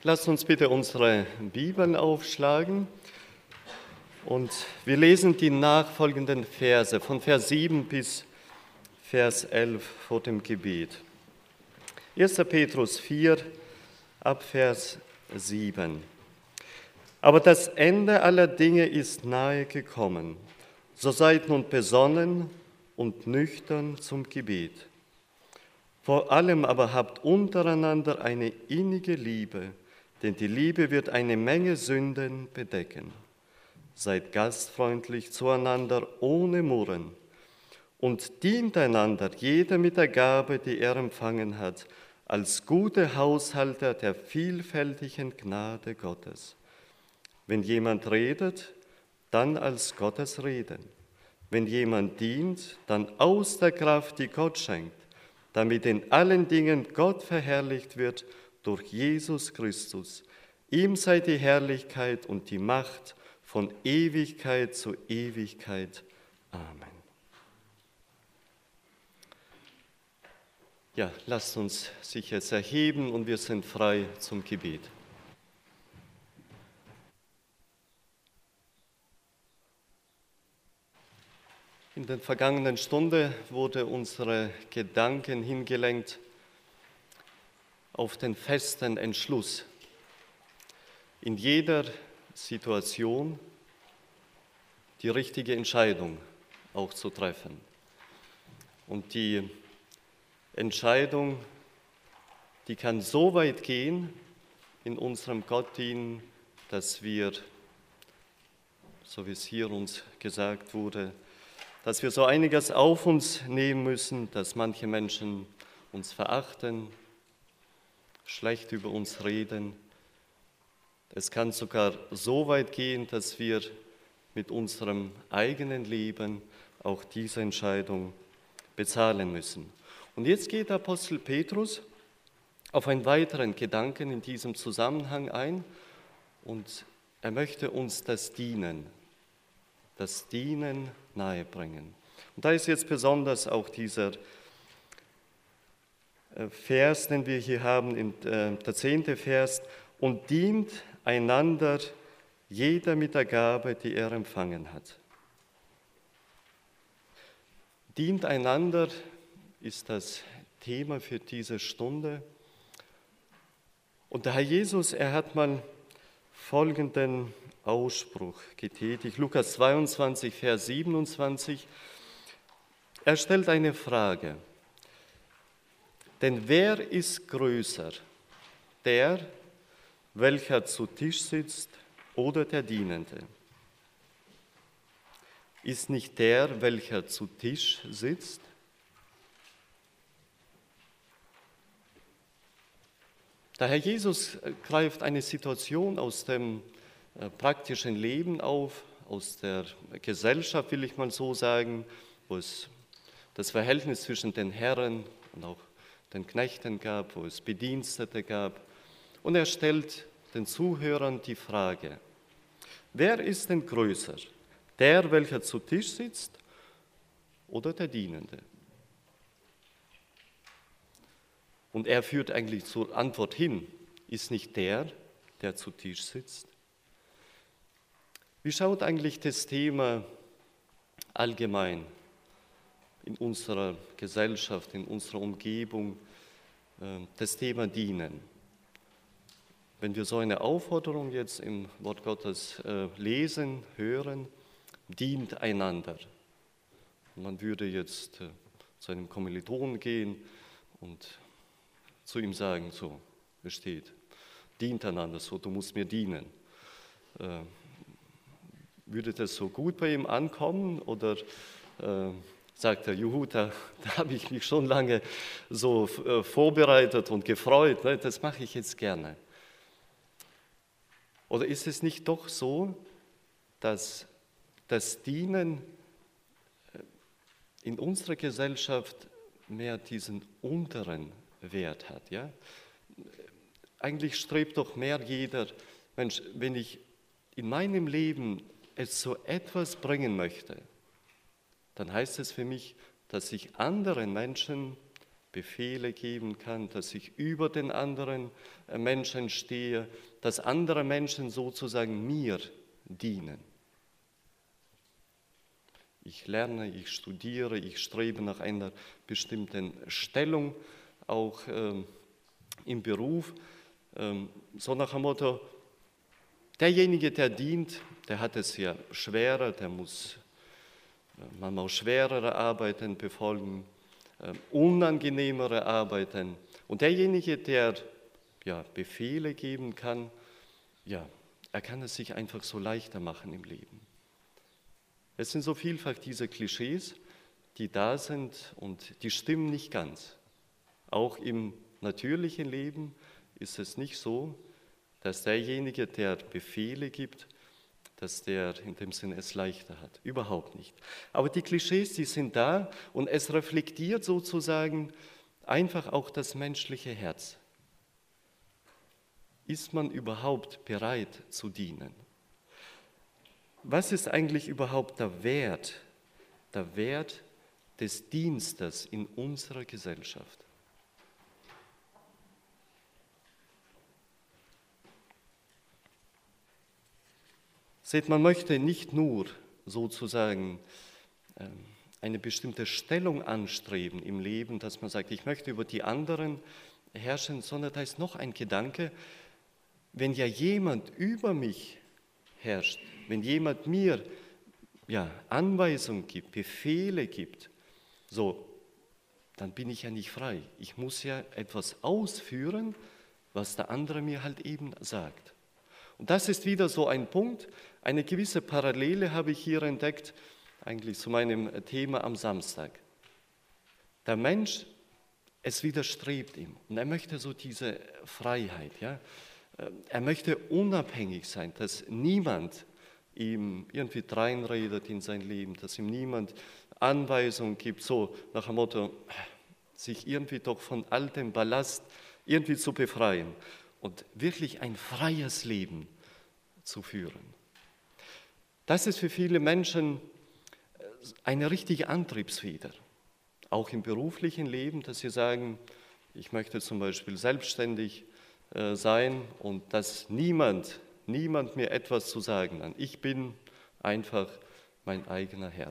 Lasst uns bitte unsere Bibeln aufschlagen und wir lesen die nachfolgenden Verse von Vers 7 bis Vers 11 vor dem Gebet. 1. Petrus 4 ab Vers 7. Aber das Ende aller Dinge ist nahe gekommen. So seid nun besonnen und nüchtern zum Gebet. Vor allem aber habt untereinander eine innige Liebe, denn die Liebe wird eine Menge Sünden bedecken. Seid gastfreundlich zueinander ohne Murren und dient einander, jeder mit der Gabe, die er empfangen hat, als gute Haushalter der vielfältigen Gnade Gottes. Wenn jemand redet, dann als Gottes Reden. Wenn jemand dient, dann aus der Kraft, die Gott schenkt, damit in allen Dingen Gott verherrlicht wird durch Jesus Christus. Ihm sei die Herrlichkeit und die Macht von Ewigkeit zu Ewigkeit. Amen. Ja, lasst uns sich jetzt erheben und wir sind frei zum Gebet. In der vergangenen Stunde wurde unsere Gedanken hingelenkt auf den festen Entschluss, in jeder Situation die richtige Entscheidung auch zu treffen. Und die Entscheidung, die kann so weit gehen in unserem Gottdienst, dass wir, so wie es hier uns gesagt wurde, dass wir so einiges auf uns nehmen müssen, dass manche Menschen uns verachten, schlecht über uns reden. Es kann sogar so weit gehen, dass wir mit unserem eigenen Leben auch diese Entscheidung bezahlen müssen. Und jetzt geht Apostel Petrus auf einen weiteren Gedanken in diesem Zusammenhang ein und er möchte uns das Dienen nahebringen. Und da ist jetzt besonders auch dieser Vers, den wir hier haben, der 10. Vers, und dient einander, jeder mit der Gabe, die er empfangen hat. Dient einander ist das Thema für diese Stunde. Und der Herr Jesus, er hat mal folgenden Ausspruch getätigt. Lukas 22, Vers 27. Er stellt eine Frage. Denn wer ist größer? Der, welcher zu Tisch sitzt, oder der Dienende? Ist nicht der, welcher zu Tisch sitzt? Der Herr Jesus greift eine Situation aus dem praktischen Leben auf, aus der Gesellschaft, will ich mal so sagen, wo es das Verhältnis zwischen den Herren und auch den Knechten gab, wo es Bedienstete gab. Und er stellt den Zuhörern die Frage, wer ist denn größer? Der, welcher zu Tisch sitzt, oder der Dienende? Und er führt eigentlich zur Antwort hin, ist nicht der, der zu Tisch sitzt? Wie schaut eigentlich das Thema allgemein in unserer Gesellschaft, in unserer Umgebung, das Thema Dienen? Wenn wir so eine Aufforderung jetzt im Wort Gottes lesen, hören, dient einander. Und man würde jetzt zu einem Kommilitonen gehen und zu ihm sagen, so, es steht, dient einander, so, du musst mir dienen. Würde das so gut bei ihm ankommen oder sagt er, juhu, da habe ich mich schon lange so vorbereitet und gefreut, ne, das mache ich jetzt gerne. Oder ist es nicht doch so, dass das Dienen in unserer Gesellschaft mehr diesen unteren Wert hat? Ja? Eigentlich strebt doch mehr jeder, Mensch, wenn ich in meinem Leben es so etwas bringen möchte, dann heißt es für mich, dass ich anderen Menschen Befehle geben kann, dass ich über den anderen Menschen stehe, dass andere Menschen sozusagen mir dienen. Ich lerne, ich studiere, ich strebe nach einer bestimmten Stellung, auch im Beruf, so nach dem Motto, derjenige, der dient, der hat es ja schwerer, der muss manchmal schwerere Arbeiten befolgen, unangenehmere Arbeiten. Und derjenige, der Befehle geben kann, er kann es sich einfach so leichter machen im Leben. Es sind so vielfach diese Klischees, die da sind und die stimmen nicht ganz. Auch im natürlichen Leben ist es nicht so, dass derjenige, der Befehle gibt, dass der in dem Sinne es leichter hat. Überhaupt nicht. Aber die Klischees, die sind da und es reflektiert sozusagen einfach auch das menschliche Herz. Ist man überhaupt bereit zu dienen? Was ist eigentlich überhaupt der Wert des Dienstes in unserer Gesellschaft? Seht, man möchte nicht nur sozusagen eine bestimmte Stellung anstreben im Leben, dass man sagt, ich möchte über die anderen herrschen, sondern da ist noch ein Gedanke, wenn ja jemand über mich herrscht, wenn jemand mir Anweisungen gibt, Befehle gibt, so, dann bin ich ja nicht frei. Ich muss ja etwas ausführen, was der andere mir halt eben sagt. Und das ist wieder so ein Punkt, eine gewisse Parallele habe ich hier entdeckt, eigentlich zu meinem Thema am Samstag. Der Mensch, es widerstrebt ihm und er möchte so diese Freiheit, ja. Er möchte unabhängig sein, dass niemand ihm irgendwie dreinredet in sein Leben, dass ihm niemand Anweisungen gibt, so nach dem Motto, sich irgendwie doch von all dem Ballast irgendwie zu befreien und wirklich ein freies Leben zu führen. Das ist für viele Menschen eine richtige Antriebsfeder, auch im beruflichen Leben, dass sie sagen, ich möchte zum Beispiel selbstständig sein und dass niemand mir etwas zu sagen hat. Ich bin einfach mein eigener Herr.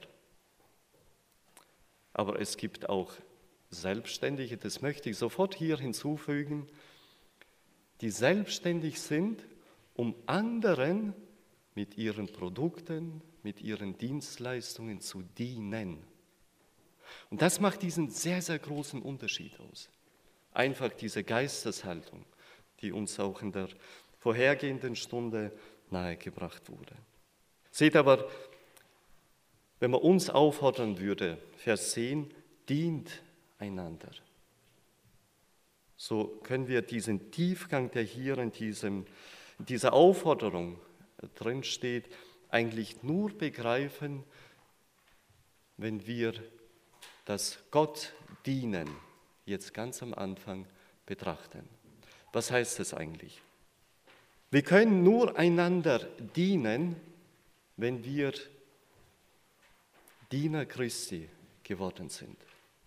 Aber es gibt auch Selbstständige, das möchte ich sofort hier hinzufügen, die selbstständig sind, um anderen mit ihren Produkten, mit ihren Dienstleistungen zu dienen. Und das macht diesen sehr, sehr großen Unterschied aus. Einfach diese Geisteshaltung, die uns auch in der vorhergehenden Stunde nahegebracht wurde. Seht aber, wenn man uns auffordern würde, Vers 10, dient einander. So können wir diesen Tiefgang, der hier in dieser Aufforderung drin steht, eigentlich nur begreifen, wenn wir das Gott dienen jetzt ganz am Anfang betrachten. Was heißt das eigentlich? Wir können nur einander dienen, wenn wir Diener Christi geworden sind.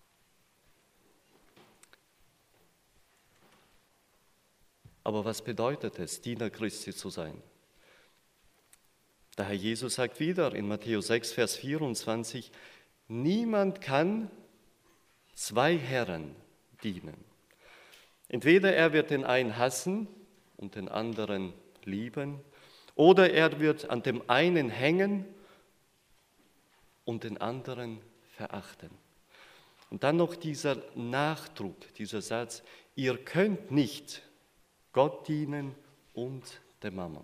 Aber was bedeutet es, Diener Christi zu sein? Der Herr Jesus sagt wieder in Matthäus 6, Vers 24, niemand kann zwei Herren dienen. Entweder er wird den einen hassen und den anderen lieben, oder er wird an dem einen hängen und den anderen verachten. Und dann noch dieser Nachdruck, dieser Satz, ihr könnt nicht Gott dienen und dem Mammon.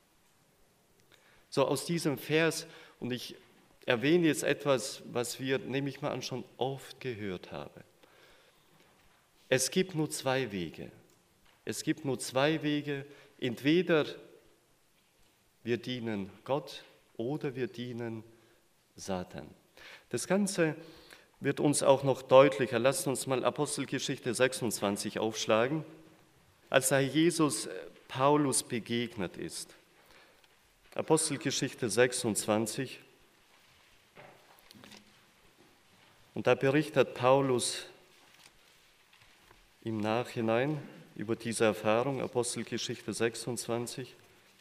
So aus diesem Vers, und ich erwähne jetzt etwas, was wir, nehme ich mal an, schon oft gehört haben. Es gibt nur zwei Wege. Es gibt nur zwei Wege. Entweder wir dienen Gott oder wir dienen Satan. Das Ganze wird uns auch noch deutlicher. Lasst uns mal Apostelgeschichte 26 aufschlagen. Als der Herr Jesus Paulus begegnet ist. Apostelgeschichte 26. Und da berichtet Paulus im Nachhinein über diese Erfahrung, Apostelgeschichte 26.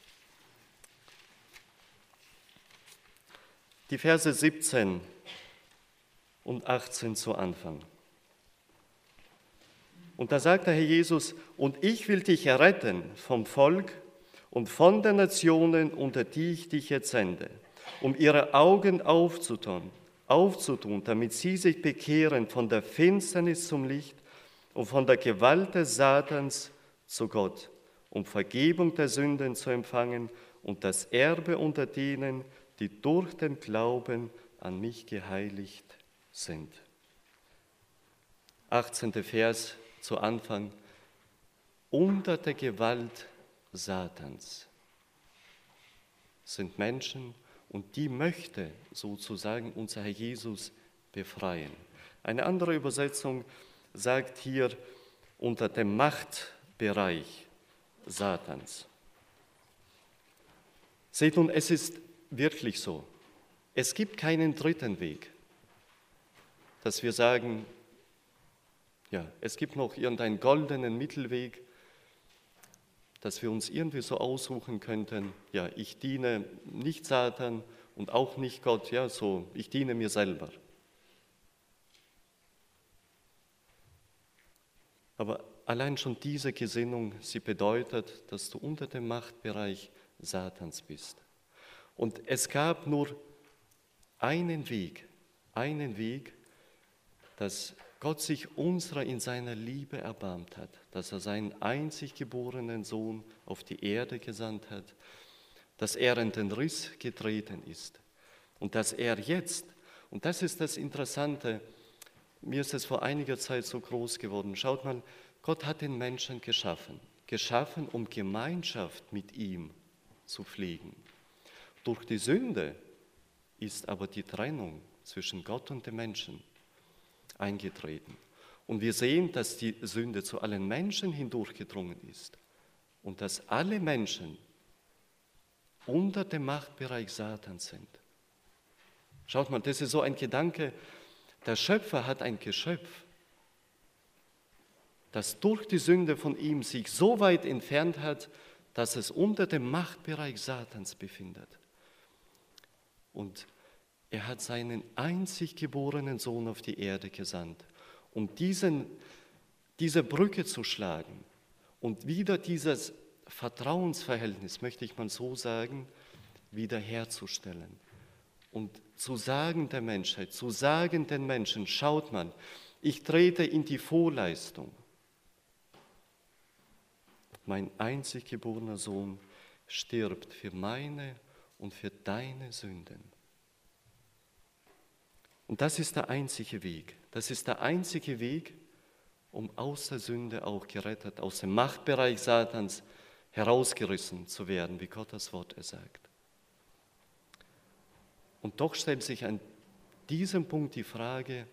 Die Verse 17 und 18 zu Anfang. Und da sagt der Herr Jesus, und ich will dich erretten vom Volk und von den Nationen, unter die ich dich jetzt sende, um ihre Augen aufzutun, damit sie sich bekehren von der Finsternis zum Licht und von der Gewalt des Satans zu Gott, um Vergebung der Sünden zu empfangen und das Erbe unter denen, die durch den Glauben an mich geheiligt sind. 18. Vers zu Anfang. Unter der Gewalt Satans sind Menschen, und die möchte sozusagen unser Herr Jesus befreien. Eine andere Übersetzung sagt hier unter dem Machtbereich Satans. Seht nun, es ist wirklich so. Es gibt keinen dritten Weg, dass wir sagen, ja, es gibt noch irgendeinen goldenen Mittelweg, dass wir uns irgendwie so aussuchen könnten, ja, ich diene nicht Satan und auch nicht Gott, ja, so, ich diene mir selber. Aber allein schon diese Gesinnung, sie bedeutet, dass du unter dem Machtbereich Satans bist. Und es gab nur einen Weg, dass Gott sich unserer in seiner Liebe erbarmt hat, dass er seinen einzig geborenen Sohn auf die Erde gesandt hat, dass er in den Riss getreten ist und dass er jetzt, und das ist das Interessante, mir ist es vor einiger Zeit so groß geworden, schaut mal, Gott hat den Menschen geschaffen, um Gemeinschaft mit ihm zu pflegen. Durch die Sünde ist aber die Trennung zwischen Gott und dem Menschen eingetreten. Und wir sehen, dass die Sünde zu allen Menschen hindurchgedrungen ist und dass alle Menschen unter dem Machtbereich Satans sind. Schaut mal, das ist so ein Gedanke, der Schöpfer hat ein Geschöpf, das durch die Sünde von ihm sich so weit entfernt hat, dass es unter dem Machtbereich Satans befindet. Und er hat seinen einzig geborenen Sohn auf die Erde gesandt, um diese Brücke zu schlagen und wieder dieses Vertrauensverhältnis, möchte ich mal so sagen, wiederherzustellen. Und zu sagen der Menschheit, zu sagen den Menschen, schaut mal, ich trete in die Vorleistung. Mein einzig geborener Sohn stirbt für meine und für deine Sünden. Und das ist der einzige Weg. Das ist der einzige Weg, um aus der Sünde auch gerettet, aus dem Machtbereich Satans herausgerissen zu werden, wie Gott das Wort sagt. Und doch stellt sich an diesem Punkt die Frage,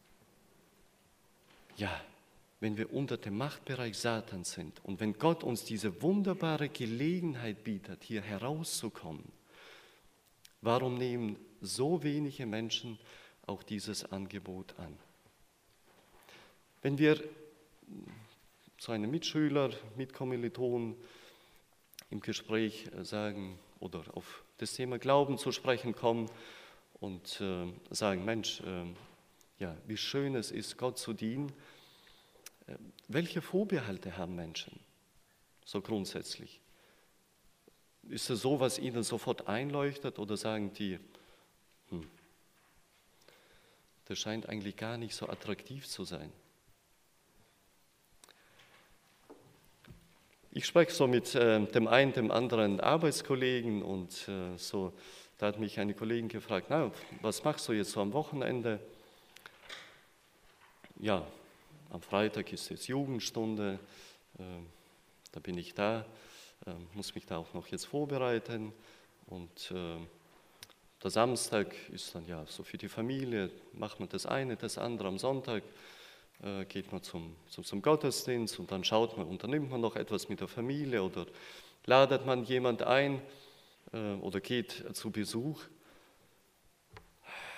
ja, wenn wir unter dem Machtbereich Satans sind und wenn Gott uns diese wunderbare Gelegenheit bietet, hier herauszukommen, warum nehmen so wenige Menschen auch dieses Angebot an? Wenn wir zu einem Mitschüler, Mitkommiliton im Gespräch sagen oder auf das Thema Glauben zu sprechen kommen und sagen, Mensch, ja, wie schön es ist, Gott zu dienen, welche Vorbehalte haben Menschen so grundsätzlich? Ist es so, was ihnen sofort einleuchtet oder sagen die, das scheint eigentlich gar nicht so attraktiv zu sein? Ich spreche so mit dem einen, dem anderen Arbeitskollegen und so, da hat mich eine Kollegin gefragt, na, was machst du jetzt so am Wochenende? Ja, am Freitag ist jetzt Jugendstunde, da bin ich da, muss mich da auch noch jetzt vorbereiten und der Samstag ist dann ja so für die Familie, macht man das eine, das andere. Am Sonntag geht man zum Gottesdienst und dann unternimmt man noch etwas mit der Familie oder ladet man jemand ein oder geht zu Besuch.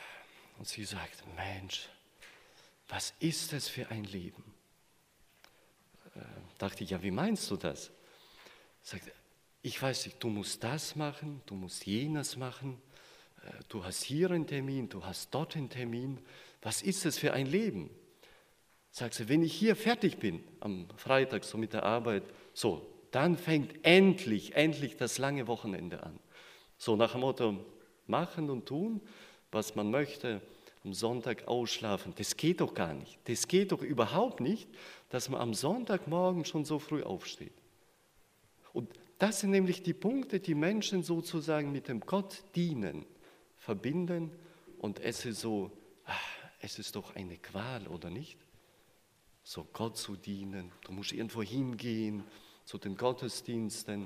Und sie sagt, Mensch, was ist das für ein Leben? Dachte ich, ja, wie meinst du das? Sagt, ich weiß nicht, du musst das machen, du musst jenes machen, du hast hier einen Termin, du hast dort einen Termin. Was ist das für ein Leben? Sagt sie, wenn ich hier fertig bin, am Freitag so mit der Arbeit, so, dann fängt endlich das lange Wochenende an. So nach dem Motto, machen und tun, was man möchte, am Sonntag ausschlafen. Das geht doch gar nicht. Das geht doch überhaupt nicht, dass man am Sonntagmorgen schon so früh aufsteht. Und das sind nämlich die Punkte, die Menschen sozusagen mit dem Gott dienen, verbinden. Und es ist so, es ist doch eine Qual, oder nicht? So Gott zu dienen, du musst irgendwo hingehen, zu den Gottesdiensten.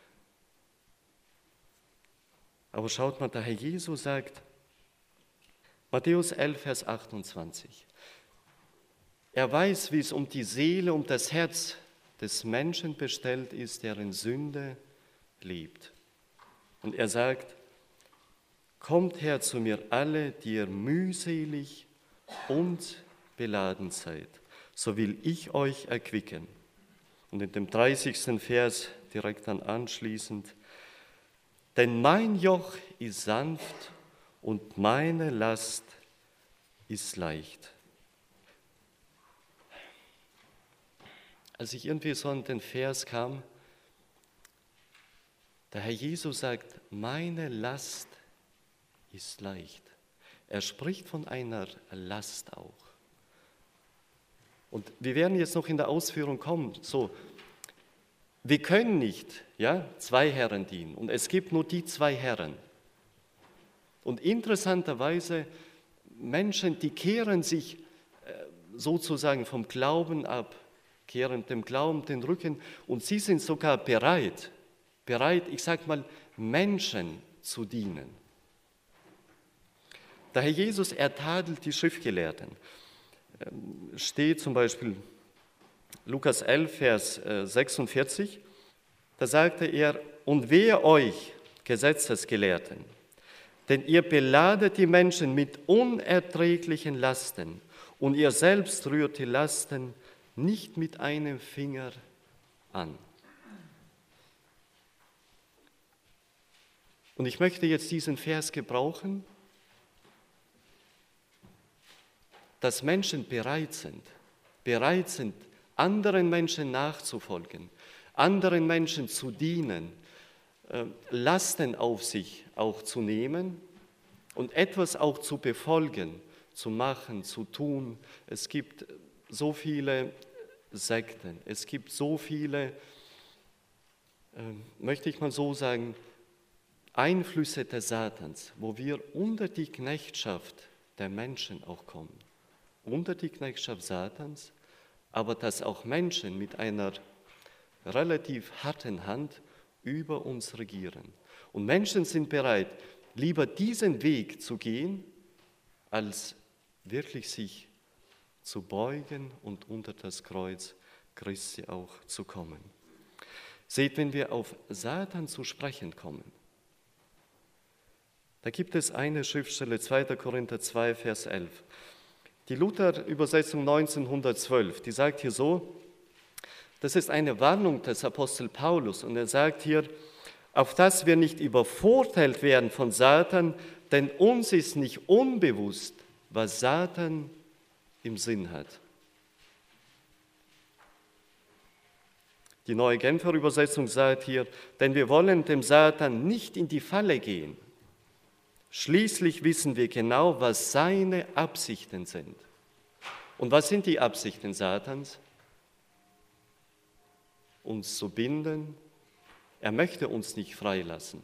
Aber schaut mal, der Herr Jesus sagt, Matthäus 11, Vers 28, er weiß, wie es um die Seele, um das Herz des Menschen bestellt ist, der in Sünde lebt. Und er sagt, kommt her zu mir alle, die ihr mühselig und beladen seid, so will ich euch erquicken. Und in dem 30. Vers direkt dann anschließend, denn mein Joch ist sanft und meine Last ist leicht. Als ich irgendwie so an den Vers kam, der Herr Jesus sagt, meine Last ist leicht. Er spricht von einer Last auch. Und wir werden jetzt noch in der Ausführung kommen, so, wir können nicht, ja, zwei Herren dienen und es gibt nur die zwei Herren. Und interessanterweise, Menschen, die kehren sich sozusagen vom Glauben ab, kehren dem Glauben den Rücken und sie sind sogar bereit, ich sage mal, Menschen zu dienen. Der Herr Jesus, er tadelt die Schriftgelehrten. Steht zum Beispiel Lukas 11, Vers 46, da sagte er, und wehe euch, Gesetzesgelehrten, denn ihr beladet die Menschen mit unerträglichen Lasten und ihr selbst rührt die Lasten nicht mit einem Finger an. Und ich möchte jetzt diesen Vers gebrauchen, dass Menschen bereit sind, anderen Menschen nachzufolgen, anderen Menschen zu dienen, Lasten auf sich auch zu nehmen und etwas auch zu befolgen, zu machen, zu tun. Es gibt so viele Sekten, es gibt so viele, möchte ich mal so sagen, Einflüsse des Satans, wo wir unter die Knechtschaft der Menschen auch kommen. Unter die Knechtschaft Satans, aber dass auch Menschen mit einer relativ harten Hand über uns regieren. Und Menschen sind bereit, lieber diesen Weg zu gehen, als wirklich sich zu beugen und unter das Kreuz Christi auch zu kommen. Seht, wenn wir auf Satan zu sprechen kommen, da gibt es eine Schriftstelle, 2. Korinther 2, Vers 11. Die Luther-Übersetzung 1912, die sagt hier so, das ist eine Warnung des Apostel Paulus und er sagt hier, auf dass wir nicht übervorteilt werden von Satan, denn uns ist nicht unbewusst, was Satan im Sinn hat. Die Neue Genfer Übersetzung sagt hier, denn wir wollen dem Satan nicht in die Falle gehen. Schließlich wissen wir genau, was seine Absichten sind. Und was sind die Absichten Satans? Uns zu binden. Er möchte uns nicht freilassen.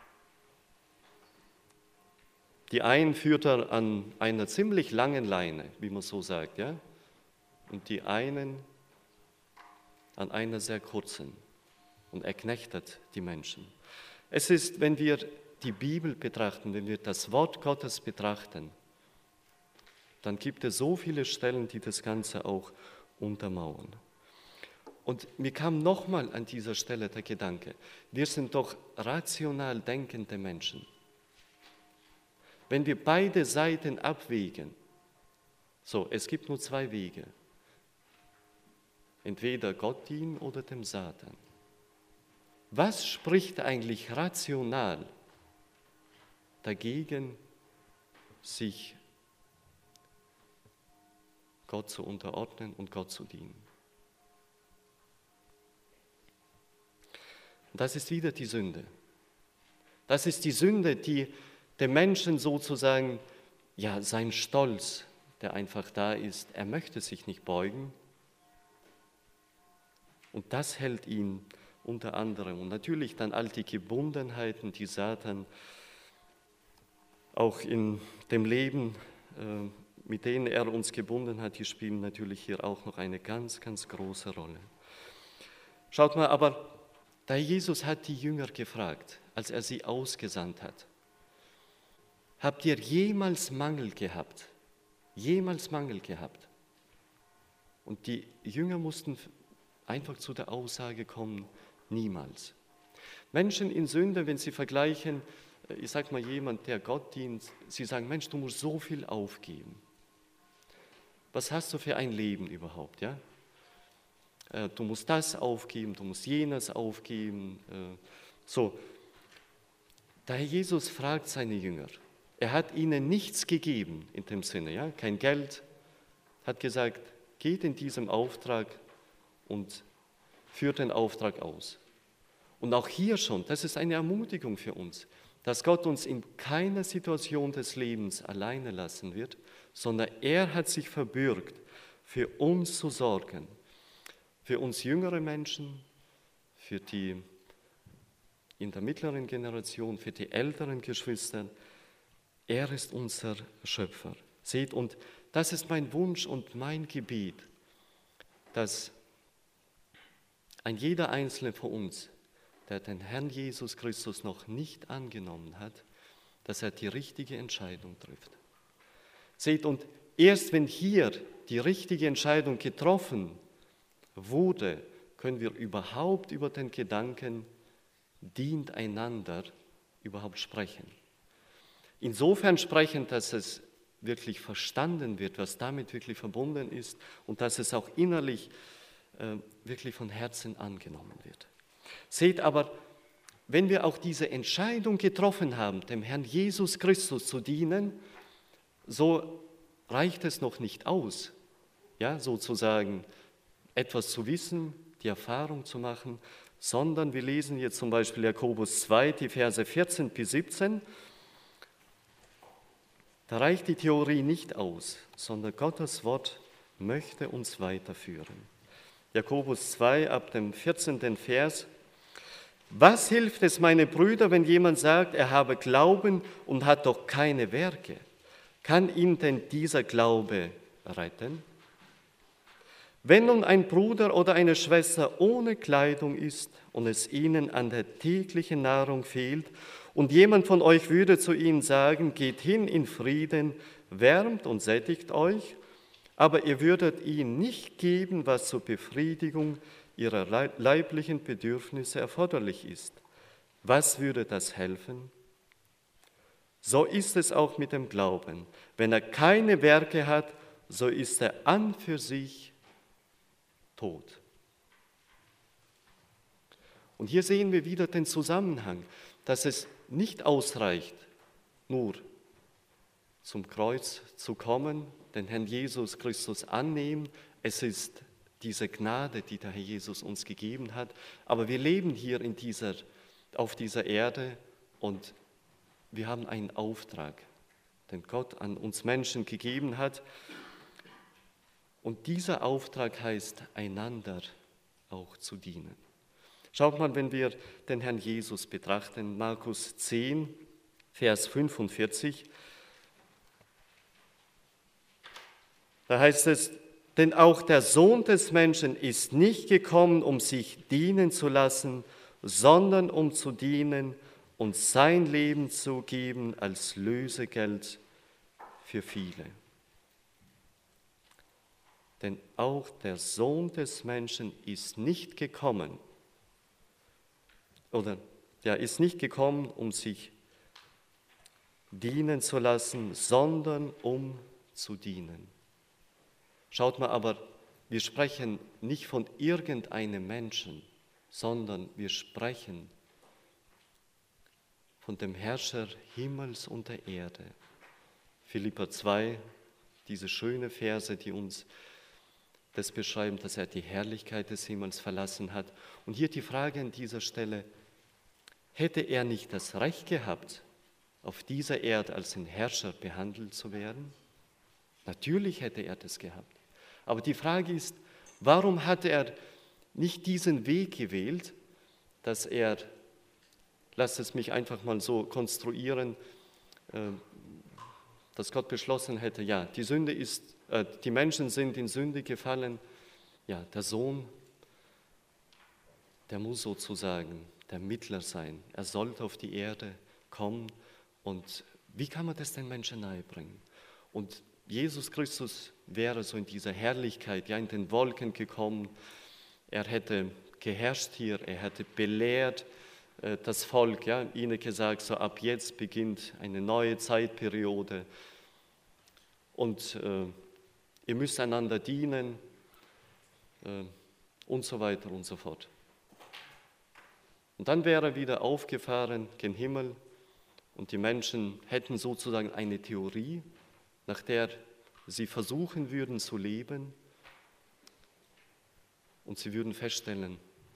Die einen führt er an einer ziemlich langen Leine, wie man so sagt, ja? Und die einen an einer sehr kurzen. Und er knechtet die Menschen. Es ist, wenn wir die Bibel betrachten, wenn wir das Wort Gottes betrachten, dann gibt es so viele Stellen, die das Ganze auch untermauern. Und mir kam nochmal an dieser Stelle der Gedanke, wir sind doch rational denkende Menschen. Wenn wir beide Seiten abwägen, so, es gibt nur zwei Wege. entweder Gott dienen oder dem Satan. Was spricht eigentlich rational dagegen, sich Gott zu unterordnen und Gott zu dienen? Und das ist wieder die Sünde. Das ist die Sünde, die dem Menschen sozusagen, ja, sein Stolz, der einfach da ist, er möchte sich nicht beugen. Und das hält ihn unter anderem. Und natürlich dann all die Gebundenheiten, die Satan auch in dem Leben, mit denen er uns gebunden hat, die spielen natürlich hier auch noch eine ganz, ganz große Rolle. Schaut mal, aber da Jesus hat die Jünger gefragt, als er sie ausgesandt hat: Habt ihr jemals Mangel gehabt? Jemals Mangel gehabt? Und die Jünger mussten einfach zu der Aussage kommen: niemals. Menschen in Sünde, wenn sie vergleichen, ich sage mal jemand, der Gott dient, sie sagen: Mensch, du musst so viel aufgeben. Was hast du für ein Leben überhaupt? Ja? Du musst das aufgeben, du musst jenes aufgeben. So, der Herr Jesus fragt seine Jünger. Er hat ihnen nichts gegeben in dem Sinne, ja? Kein Geld, hat gesagt: Geht in diesem Auftrag und führt den Auftrag aus. Und auch hier schon, das ist eine Ermutigung für uns, dass Gott uns in keiner Situation des Lebens alleine lassen wird, sondern er hat sich verbürgt, für uns zu sorgen. Für uns jüngere Menschen, für die in der mittleren Generation, für die älteren Geschwister. Er ist unser Schöpfer. Seht, und das ist mein Wunsch und mein Gebet, dass ein jeder Einzelne von uns, der den Herrn Jesus Christus noch nicht angenommen hat, dass er die richtige Entscheidung trifft. Seht, und erst wenn hier die richtige Entscheidung getroffen wurde, können wir überhaupt über den Gedanken dient einander überhaupt sprechen. Insofern sprechen, dass es wirklich verstanden wird, was damit wirklich verbunden ist und dass es auch innerlich wirklich von Herzen angenommen wird. Seht aber, wenn wir auch diese Entscheidung getroffen haben, dem Herrn Jesus Christus zu dienen, so reicht es noch nicht aus, ja, sozusagen etwas zu wissen, die Erfahrung zu machen, sondern wir lesen jetzt zum Beispiel Jakobus 2, die Verse 14 bis 17. Da reicht die Theorie nicht aus, sondern Gottes Wort möchte uns weiterführen. Jakobus 2 ab dem 14. Vers. Was hilft es, meine Brüder, wenn jemand sagt, er habe Glauben und hat doch keine Werke? Kann ihn denn dieser Glaube retten? Wenn nun ein Bruder oder eine Schwester ohne Kleidung ist und es ihnen an der täglichen Nahrung fehlt und jemand von euch würde zu ihnen sagen, geht hin in Frieden, wärmt und sättigt euch, aber ihr würdet ihnen nicht geben, was zur Befriedigung ihrer leiblichen Bedürfnisse erforderlich ist. Was würde das helfen? So ist es auch mit dem Glauben. Wenn er keine Werke hat, so ist er an für sich tot. Und hier sehen wir wieder den Zusammenhang, dass es nicht ausreicht, nur zum Kreuz zu kommen, den Herrn Jesus Christus annehmen. Es ist diese Gnade, die der Herr Jesus uns gegeben hat. Aber wir leben hier auf dieser Erde und wir haben einen Auftrag, den Gott an uns Menschen gegeben hat. Und dieser Auftrag heißt, einander auch zu dienen. Schaut mal, wenn wir den Herrn Jesus betrachten, Markus 10, Vers 45, da heißt es, denn auch der Sohn des Menschen ist nicht gekommen, um sich dienen zu lassen, sondern um zu dienen und sein Leben zu geben als Lösegeld für viele. Denn auch der Sohn des Menschen ist nicht gekommen, um sich dienen zu lassen, sondern um zu dienen. Schaut mal, aber wir sprechen nicht von irgendeinem Menschen, sondern wir sprechen von dem Herrscher Himmels und der Erde. Philipper 2, diese schöne Verse, die uns das beschreiben, dass er die Herrlichkeit des Himmels verlassen hat. Und hier die Frage an dieser Stelle, hätte er nicht das Recht gehabt, auf dieser Erde als ein Herrscher behandelt zu werden? Natürlich hätte er das gehabt. Aber die Frage ist, warum hat er nicht diesen Weg gewählt, dass er, lasst es mich einfach mal so konstruieren, dass Gott beschlossen hätte, ja, die Menschen sind in Sünde gefallen, ja, der Sohn, der muss sozusagen der Mittler sein. Er sollte auf die Erde kommen. Und wie kann man das den Menschen nahebringen? Und Jesus Christus wäre so in dieser Herrlichkeit, ja, in den Wolken gekommen. Er hätte geherrscht hier, er hätte belehrt das Volk, ja, ihnen gesagt, so ab jetzt beginnt eine neue Zeitperiode und ihr müsst einander dienen und so weiter und so fort. Und dann wäre er wieder aufgefahren gen Himmel und die Menschen hätten sozusagen eine Theorie, nach der sie versuchen würden zu leben und sie würden feststellen,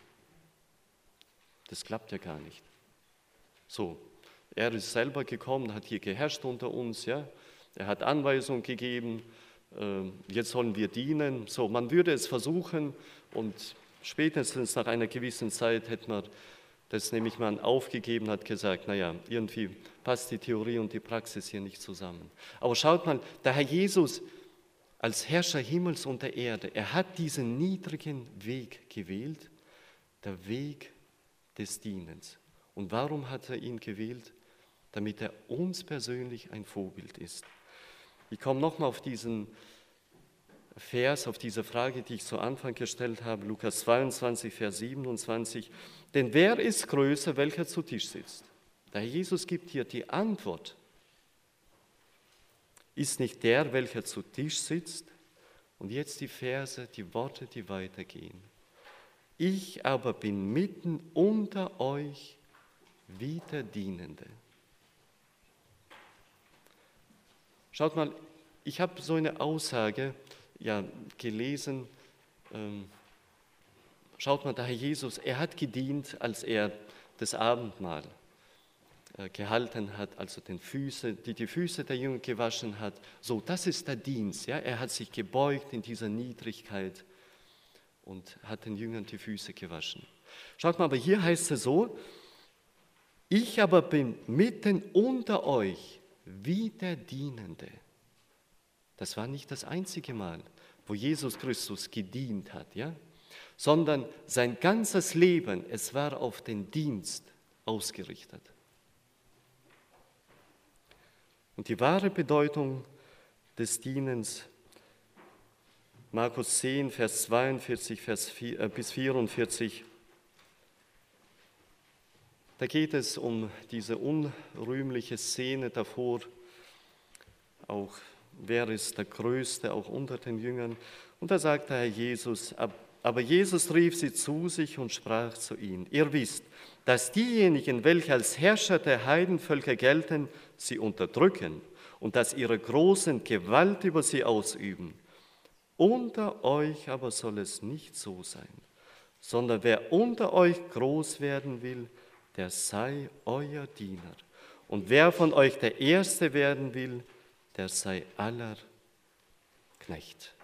das klappt ja gar nicht. So, er ist selber gekommen, hat hier geherrscht unter uns, ja, er hat Anweisungen gegeben, jetzt sollen wir dienen. So, man würde es versuchen und spätestens nach einer gewissen Zeit hätte man das nämlich mal aufgegeben, hat gesagt, naja, irgendwie passt die Theorie und die Praxis hier nicht zusammen. Aber schaut mal, der Herr Jesus als Herrscher Himmels und der Erde, er hat diesen niedrigen Weg gewählt, der Weg des Dienens. Und warum hat er ihn gewählt? Damit er uns persönlich ein Vorbild ist. Ich komme nochmal auf diesen Vers, auf diese Frage, die ich zu Anfang gestellt habe, Lukas 22, Vers 27. Denn wer ist größer, welcher zu Tisch sitzt? Der Herr Jesus gibt hier die Antwort. Ist nicht der, welcher zu Tisch sitzt? Und jetzt die Verse, die Worte, die weitergehen. Ich aber bin mitten unter euch wie der Dienende. Schaut mal, ich habe so eine Aussage gelesen. Schaut mal, der Herr Jesus, er hat gedient, als er das Abendmahl gehalten hat, also die Füße der Jünger gewaschen hat. So, das ist der Dienst. Ja? Er hat sich gebeugt in dieser Niedrigkeit und hat den Jüngern die Füße gewaschen. Schaut mal, aber hier heißt es so, ich aber bin mitten unter euch wie der Dienende. Das war nicht das einzige Mal, wo Jesus Christus gedient hat, ja? Sondern sein ganzes Leben, es war auf den Dienst ausgerichtet. Und die wahre Bedeutung des Dienens, Markus 10, Vers 42 bis 44, da geht es um diese unrühmliche Szene davor, auch wer ist der Größte, auch unter den Jüngern. Und da sagt der Herr Jesus, aber Jesus rief sie zu sich und sprach zu ihnen, ihr wisst, dass diejenigen, welche als Herrscher der Heidenvölker gelten, sie unterdrücken und dass ihre Großen Gewalt über sie ausüben. Unter euch aber soll es nicht so sein, sondern wer unter euch groß werden will, der sei euer Diener. Und wer von euch der Erste werden will, der sei aller Knecht.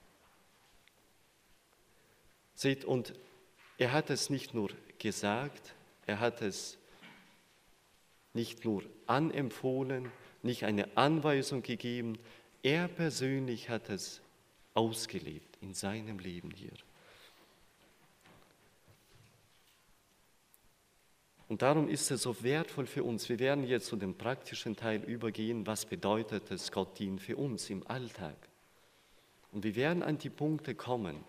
Seht, und er hat es nicht nur gesagt, er hat es nicht nur anempfohlen, nicht eine Anweisung gegeben, er persönlich hat es ausgelebt in seinem Leben hier. Und darum ist es so wertvoll für uns. Wir werden jetzt zu dem praktischen Teil übergehen, was bedeutet es, Gott dienen für uns im Alltag. Und wir werden an die Punkte kommen,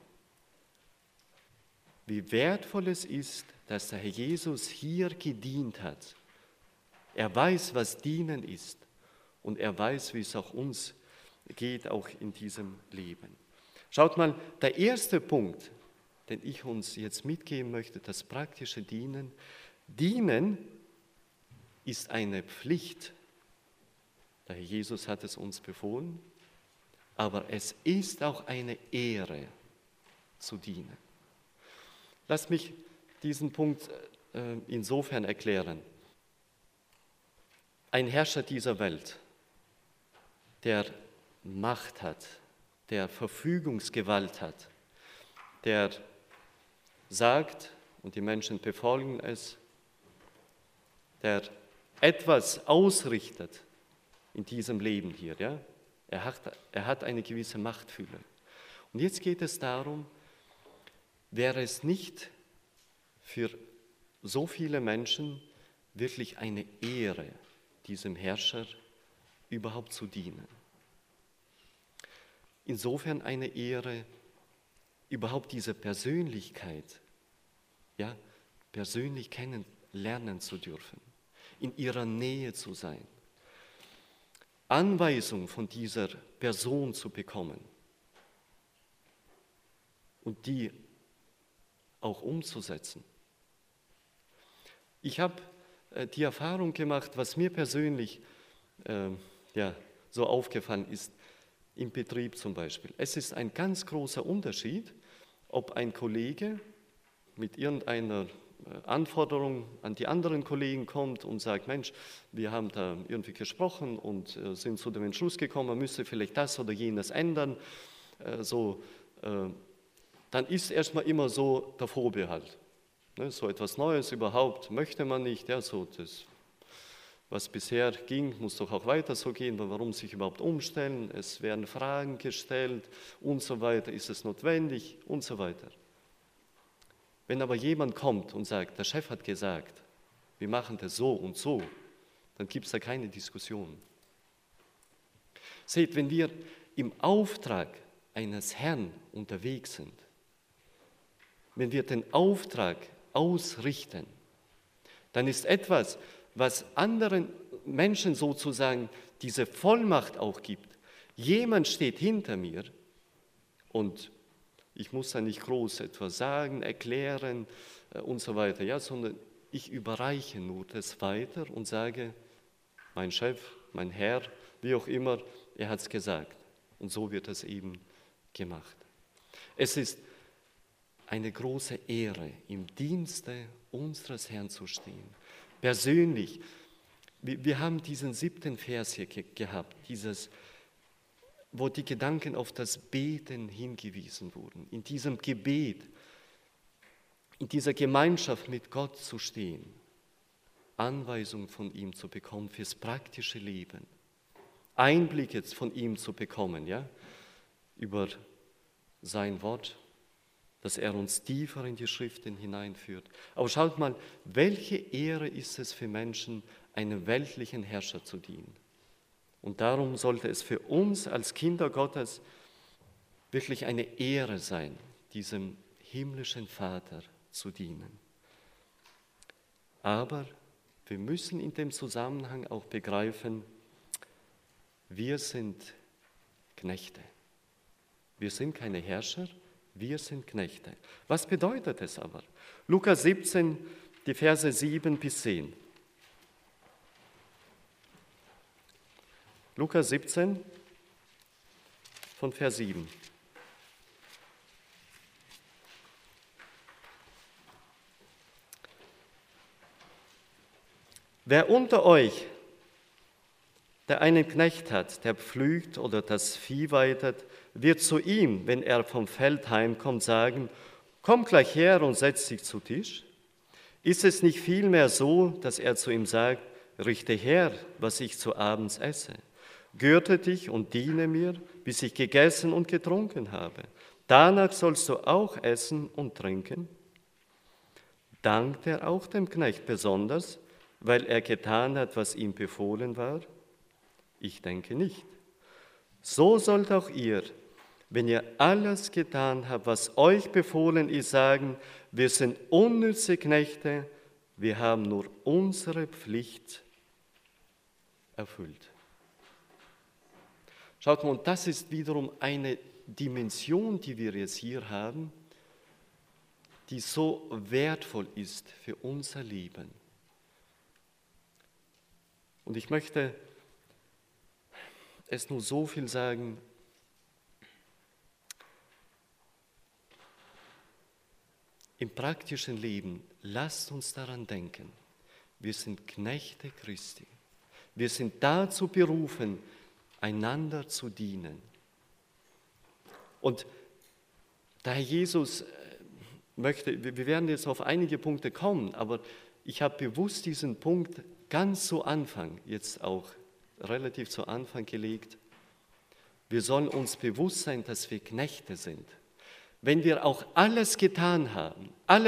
wie wertvoll es ist, dass der Herr Jesus hier gedient hat. Er weiß, was Dienen ist und er weiß, wie es auch uns geht, auch in diesem Leben. Schaut mal, der erste Punkt, den ich uns jetzt mitgeben möchte, das praktische Dienen. Dienen ist eine Pflicht. Der Herr Jesus hat es uns befohlen, aber es ist auch eine Ehre zu dienen. Lass mich diesen Punkt insofern erklären. Ein Herrscher dieser Welt, der Macht hat, der Verfügungsgewalt hat, der sagt und die Menschen befolgen es, der etwas ausrichtet in diesem Leben hier. Ja? Er hat eine gewisse Machtfülle. Und jetzt geht es darum, wäre es nicht für so viele Menschen wirklich eine Ehre, diesem Herrscher überhaupt zu dienen. Insofern eine Ehre, überhaupt diese Persönlichkeit, ja, persönlich kennenlernen zu dürfen, in ihrer Nähe zu sein, Anweisung von dieser Person zu bekommen und die auch umzusetzen. Ich habe die Erfahrung gemacht, was mir persönlich so aufgefallen ist, im Betrieb zum Beispiel. Es ist ein ganz großer Unterschied, ob ein Kollege mit irgendeiner Anforderung an die anderen Kollegen kommt und sagt, Mensch, wir haben da irgendwie gesprochen und sind zu dem Entschluss gekommen, man müsste vielleicht das oder jenes ändern. Dann ist erstmal immer so der Vorbehalt. So etwas Neues überhaupt möchte man nicht. Ja, so das, was bisher ging, muss doch auch weiter so gehen. Warum sich überhaupt umstellen? Es werden Fragen gestellt und so weiter. Ist es notwendig und so weiter. Wenn aber jemand kommt und sagt, der Chef hat gesagt, wir machen das so und so, dann gibt es da keine Diskussion. Seht, wenn wir im Auftrag eines Herrn unterwegs sind, wenn wir den Auftrag ausrichten, dann ist etwas, was anderen Menschen sozusagen diese Vollmacht auch gibt. Jemand steht hinter mir und ich muss da nicht groß etwas sagen, erklären und so weiter, ja, sondern ich überreiche nur das weiter und sage, mein Chef, mein Herr, wie auch immer, er hat es gesagt. Und so wird es eben gemacht. Es ist eine große Ehre, im Dienste unseres Herrn zu stehen. Persönlich, wir haben diesen 7. Vers hier gehabt, wo die Gedanken auf das Beten hingewiesen wurden. In diesem Gebet, in dieser Gemeinschaft mit Gott zu stehen, Anweisungen von ihm zu bekommen fürs praktische Leben, Einblicke von ihm zu bekommen, ja, über sein Wort, dass er uns tiefer in die Schriften hineinführt. Aber schaut mal, welche Ehre ist es für Menschen, einem weltlichen Herrscher zu dienen. Und darum sollte es für uns als Kinder Gottes wirklich eine Ehre sein, diesem himmlischen Vater zu dienen. Aber wir müssen in dem Zusammenhang auch begreifen, wir sind Knechte. Wir sind keine Herrscher, wir sind Knechte. Was bedeutet es aber? Lukas 17, die Verse 7 bis 10. Lukas 17 von Vers 7. Wer unter euch, der einen Knecht hat, der pflügt oder das Vieh weidet, wird zu ihm, wenn er vom Feld heimkommt, sagen, komm gleich her und setz dich zu Tisch. Ist es nicht vielmehr so, dass er zu ihm sagt, richte her, was ich zu Abends esse. Gürte dich und diene mir, bis ich gegessen und getrunken habe. Danach sollst du auch essen und trinken. Dankt er auch dem Knecht besonders, weil er getan hat, was ihm befohlen war? Ich denke nicht. So sollt auch ihr, wenn ihr alles getan habt, was euch befohlen ist, sagen, wir sind unnütze Knechte, wir haben nur unsere Pflicht erfüllt. Schaut mal, und das ist wiederum eine Dimension, die wir jetzt hier haben, die so wertvoll ist für unser Leben. Und ich möchte es nur so viel sagen: Im praktischen Leben, lasst uns daran denken, wir sind Knechte Christi. Wir sind dazu berufen, einander zu dienen. Und der Herr Jesus möchte, wir werden jetzt auf einige Punkte kommen, aber ich habe bewusst diesen Punkt ganz zu Anfang, jetzt auch relativ zu Anfang gelegt. Wir sollen uns bewusst sein, dass wir Knechte sind. Wenn wir auch alles getan haben,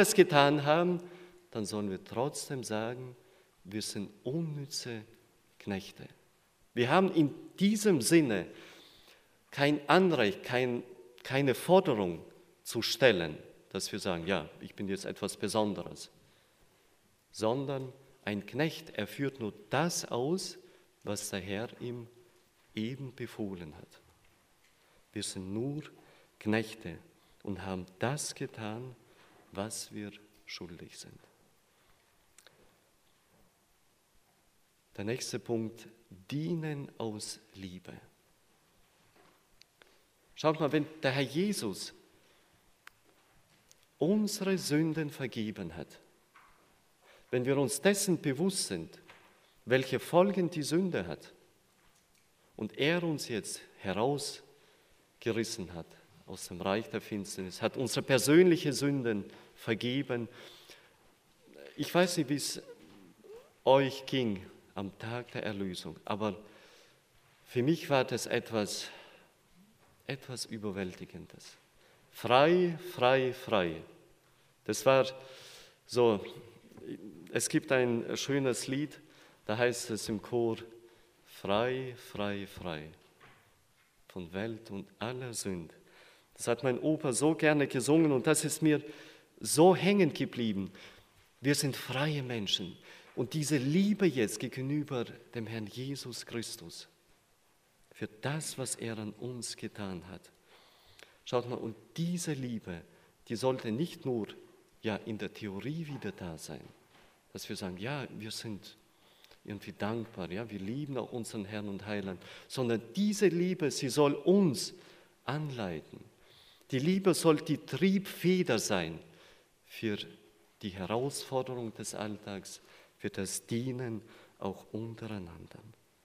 dann sollen wir trotzdem sagen, wir sind unnütze Knechte. Wir haben in diesem Sinne kein Anrecht, keine Forderung zu stellen, dass wir sagen, ja, ich bin jetzt etwas Besonderes, sondern ein Knecht, er führt nur das aus, was der Herr ihm eben befohlen hat. Wir sind nur Knechte und haben das getan, was wir schuldig sind. Der nächste Punkt: Dienen aus Liebe. Schaut mal, wenn der Herr Jesus unsere Sünden vergeben hat, wenn wir uns dessen bewusst sind, welche Folgen die Sünde hat, und er uns jetzt herausgerissen hat aus dem Reich der Finsternis, hat unsere persönlichen Sünden vergeben. Ich weiß nicht, wie es euch ging am Tag der Erlösung, aber für mich war das etwas Überwältigendes. Frei, frei, frei. Das war so, es gibt ein schönes Lied, da heißt es im Chor: Frei, frei, frei, von Welt und aller Sünde. Das hat mein Opa so gerne gesungen und das ist mir so hängen geblieben. Wir sind freie Menschen und diese Liebe jetzt gegenüber dem Herrn Jesus Christus für das, was er an uns getan hat. Schaut mal, und diese Liebe, die sollte nicht nur in der Theorie wieder da sein, dass wir sagen, ja, wir sind irgendwie dankbar, ja, wir lieben auch unseren Herrn und Heiland, sondern diese Liebe, sie soll uns anleiten. Die Liebe soll die Triebfeder sein für die Herausforderung des Alltags, für das Dienen auch untereinander.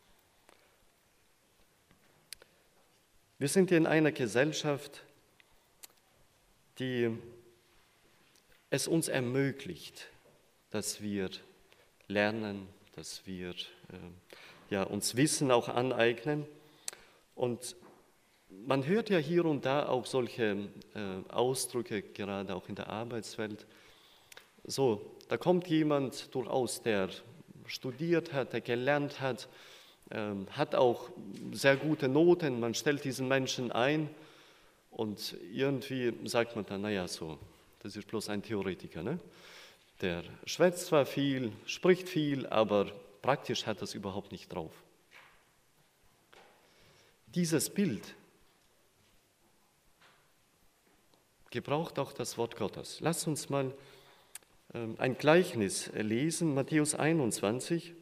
Wir sind in einer Gesellschaft, die es uns ermöglicht, dass wir lernen, dass wir uns Wissen auch aneignen. Und man hört ja hier und da auch solche Ausdrücke, gerade auch in der Arbeitswelt. So, da kommt jemand durchaus, der studiert hat, der gelernt hat, hat auch sehr gute Noten, man stellt diesen Menschen ein und irgendwie sagt man dann, naja, so, das ist bloß ein Theoretiker, ne? Der schwätzt zwar viel, spricht viel, aber praktisch hat das überhaupt nicht drauf. Dieses Bild gebraucht auch das Wort Gottes. Lasst uns mal ein Gleichnis lesen, Matthäus 21,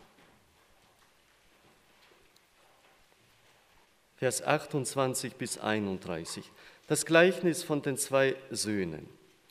Vers 28 bis 31. Das Gleichnis von den 2 Söhnen.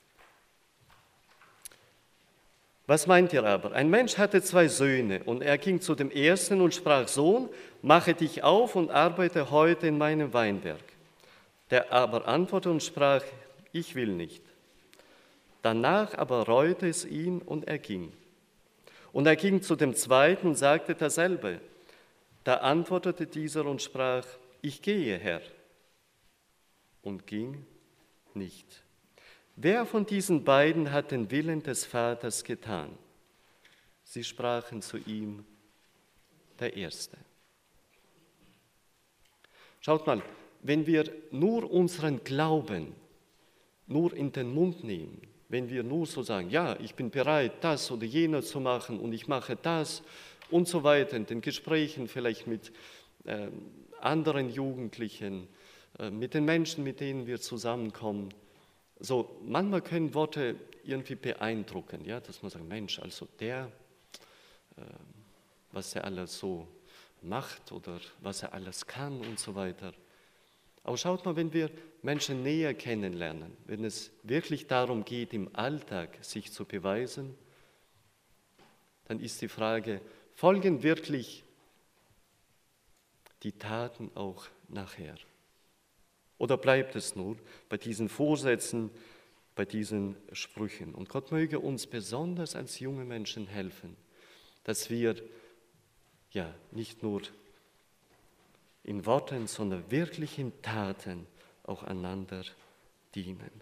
Was meint ihr aber? Ein Mensch hatte 2 Söhne und er ging zu dem ersten und sprach: Sohn, mache dich auf und arbeite heute in meinem Weinberg. Der aber antwortete und sprach: Ich will nicht. Danach aber reute es ihn und er ging. Und er ging zu dem zweiten und sagte dasselbe. Da antwortete dieser und sprach: Ich gehe, Herr. Und ging nicht. Wer von diesen beiden hat den Willen des Vaters getan? Sie sprachen zu ihm: Der Erste. Schaut mal, wenn wir nur unseren Glauben nur in den Mund nehmen, wenn wir nur so sagen, ja, ich bin bereit, das oder jenes zu machen und ich mache das und so weiter, in den Gesprächen vielleicht mit anderen Jugendlichen, mit den Menschen, mit denen wir zusammenkommen. So, manchmal können Worte irgendwie beeindrucken, ja, dass man sagt, Mensch, also was er alles so macht oder was er alles kann und so weiter. Aber schaut mal, wenn wir Menschen näher kennenlernen, wenn es wirklich darum geht, im Alltag sich zu beweisen, dann ist die Frage, folgen wirklich die Taten auch nachher? Oder bleibt es nur bei diesen Vorsätzen, bei diesen Sprüchen? Und Gott möge uns besonders als junge Menschen helfen, dass wir ja nicht nur in Worten, sondern wirklich in Taten auch einander dienen.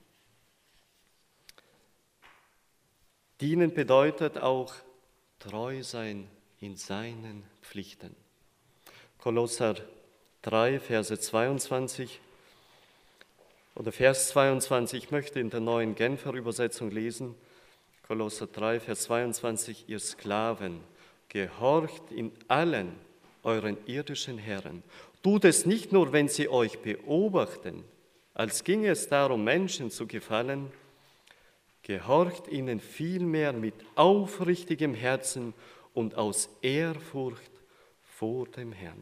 Dienen bedeutet auch treu sein in seinen Pflichten. Kolosser 3, Verse 22 oder Vers 22, ich möchte in der neuen Genfer Übersetzung lesen, Kolosser 3, Vers 22, ihr Sklaven, gehorcht in allen euren irdischen Herren. Tut es nicht nur, wenn sie euch beobachten, als ginge es darum, Menschen zu gefallen, gehorcht ihnen vielmehr mit aufrichtigem Herzen und aus Ehrfurcht vor dem Herrn.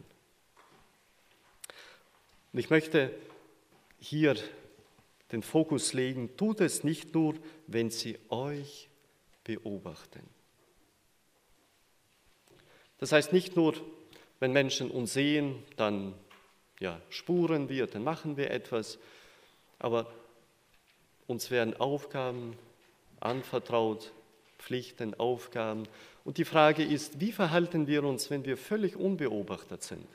Und ich möchte hier den Fokus legen, tut es nicht nur, wenn sie euch beobachten. Das heißt nicht nur, wenn Menschen uns sehen, dann spuren wir, dann machen wir etwas, aber uns werden Aufgaben anvertraut, Pflichten, Aufgaben. Und die Frage ist, wie verhalten wir uns, wenn wir völlig unbeobachtet sind?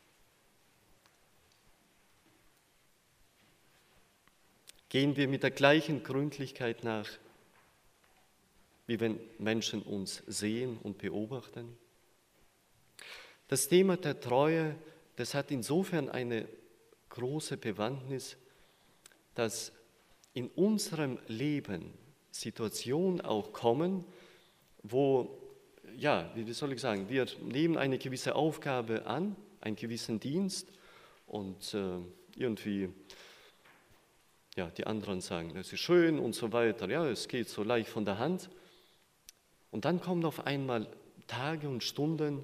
Gehen wir mit der gleichen Gründlichkeit nach, wie wenn Menschen uns sehen und beobachten? Das Thema der Treue, das hat insofern eine große Bewandtnis, dass in unserem Leben Situationen auch kommen, wo, wie soll ich sagen, wir nehmen eine gewisse Aufgabe an, einen gewissen Dienst und irgendwie, die anderen sagen, das ist schön und so weiter, es geht so leicht von der Hand. Und dann kommen auf einmal Tage und Stunden,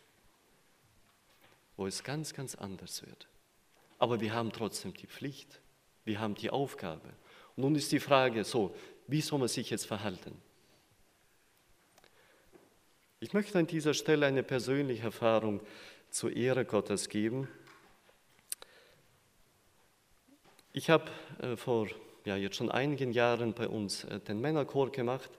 wo es ganz, ganz anders wird. Aber wir haben trotzdem die Pflicht, wir haben die Aufgabe. Und nun ist die Frage so, wie soll man sich jetzt verhalten? Ich möchte an dieser Stelle eine persönliche Erfahrung zur Ehre Gottes geben. Ich habe vor jetzt schon einigen Jahren bei uns den Männerchor gemacht.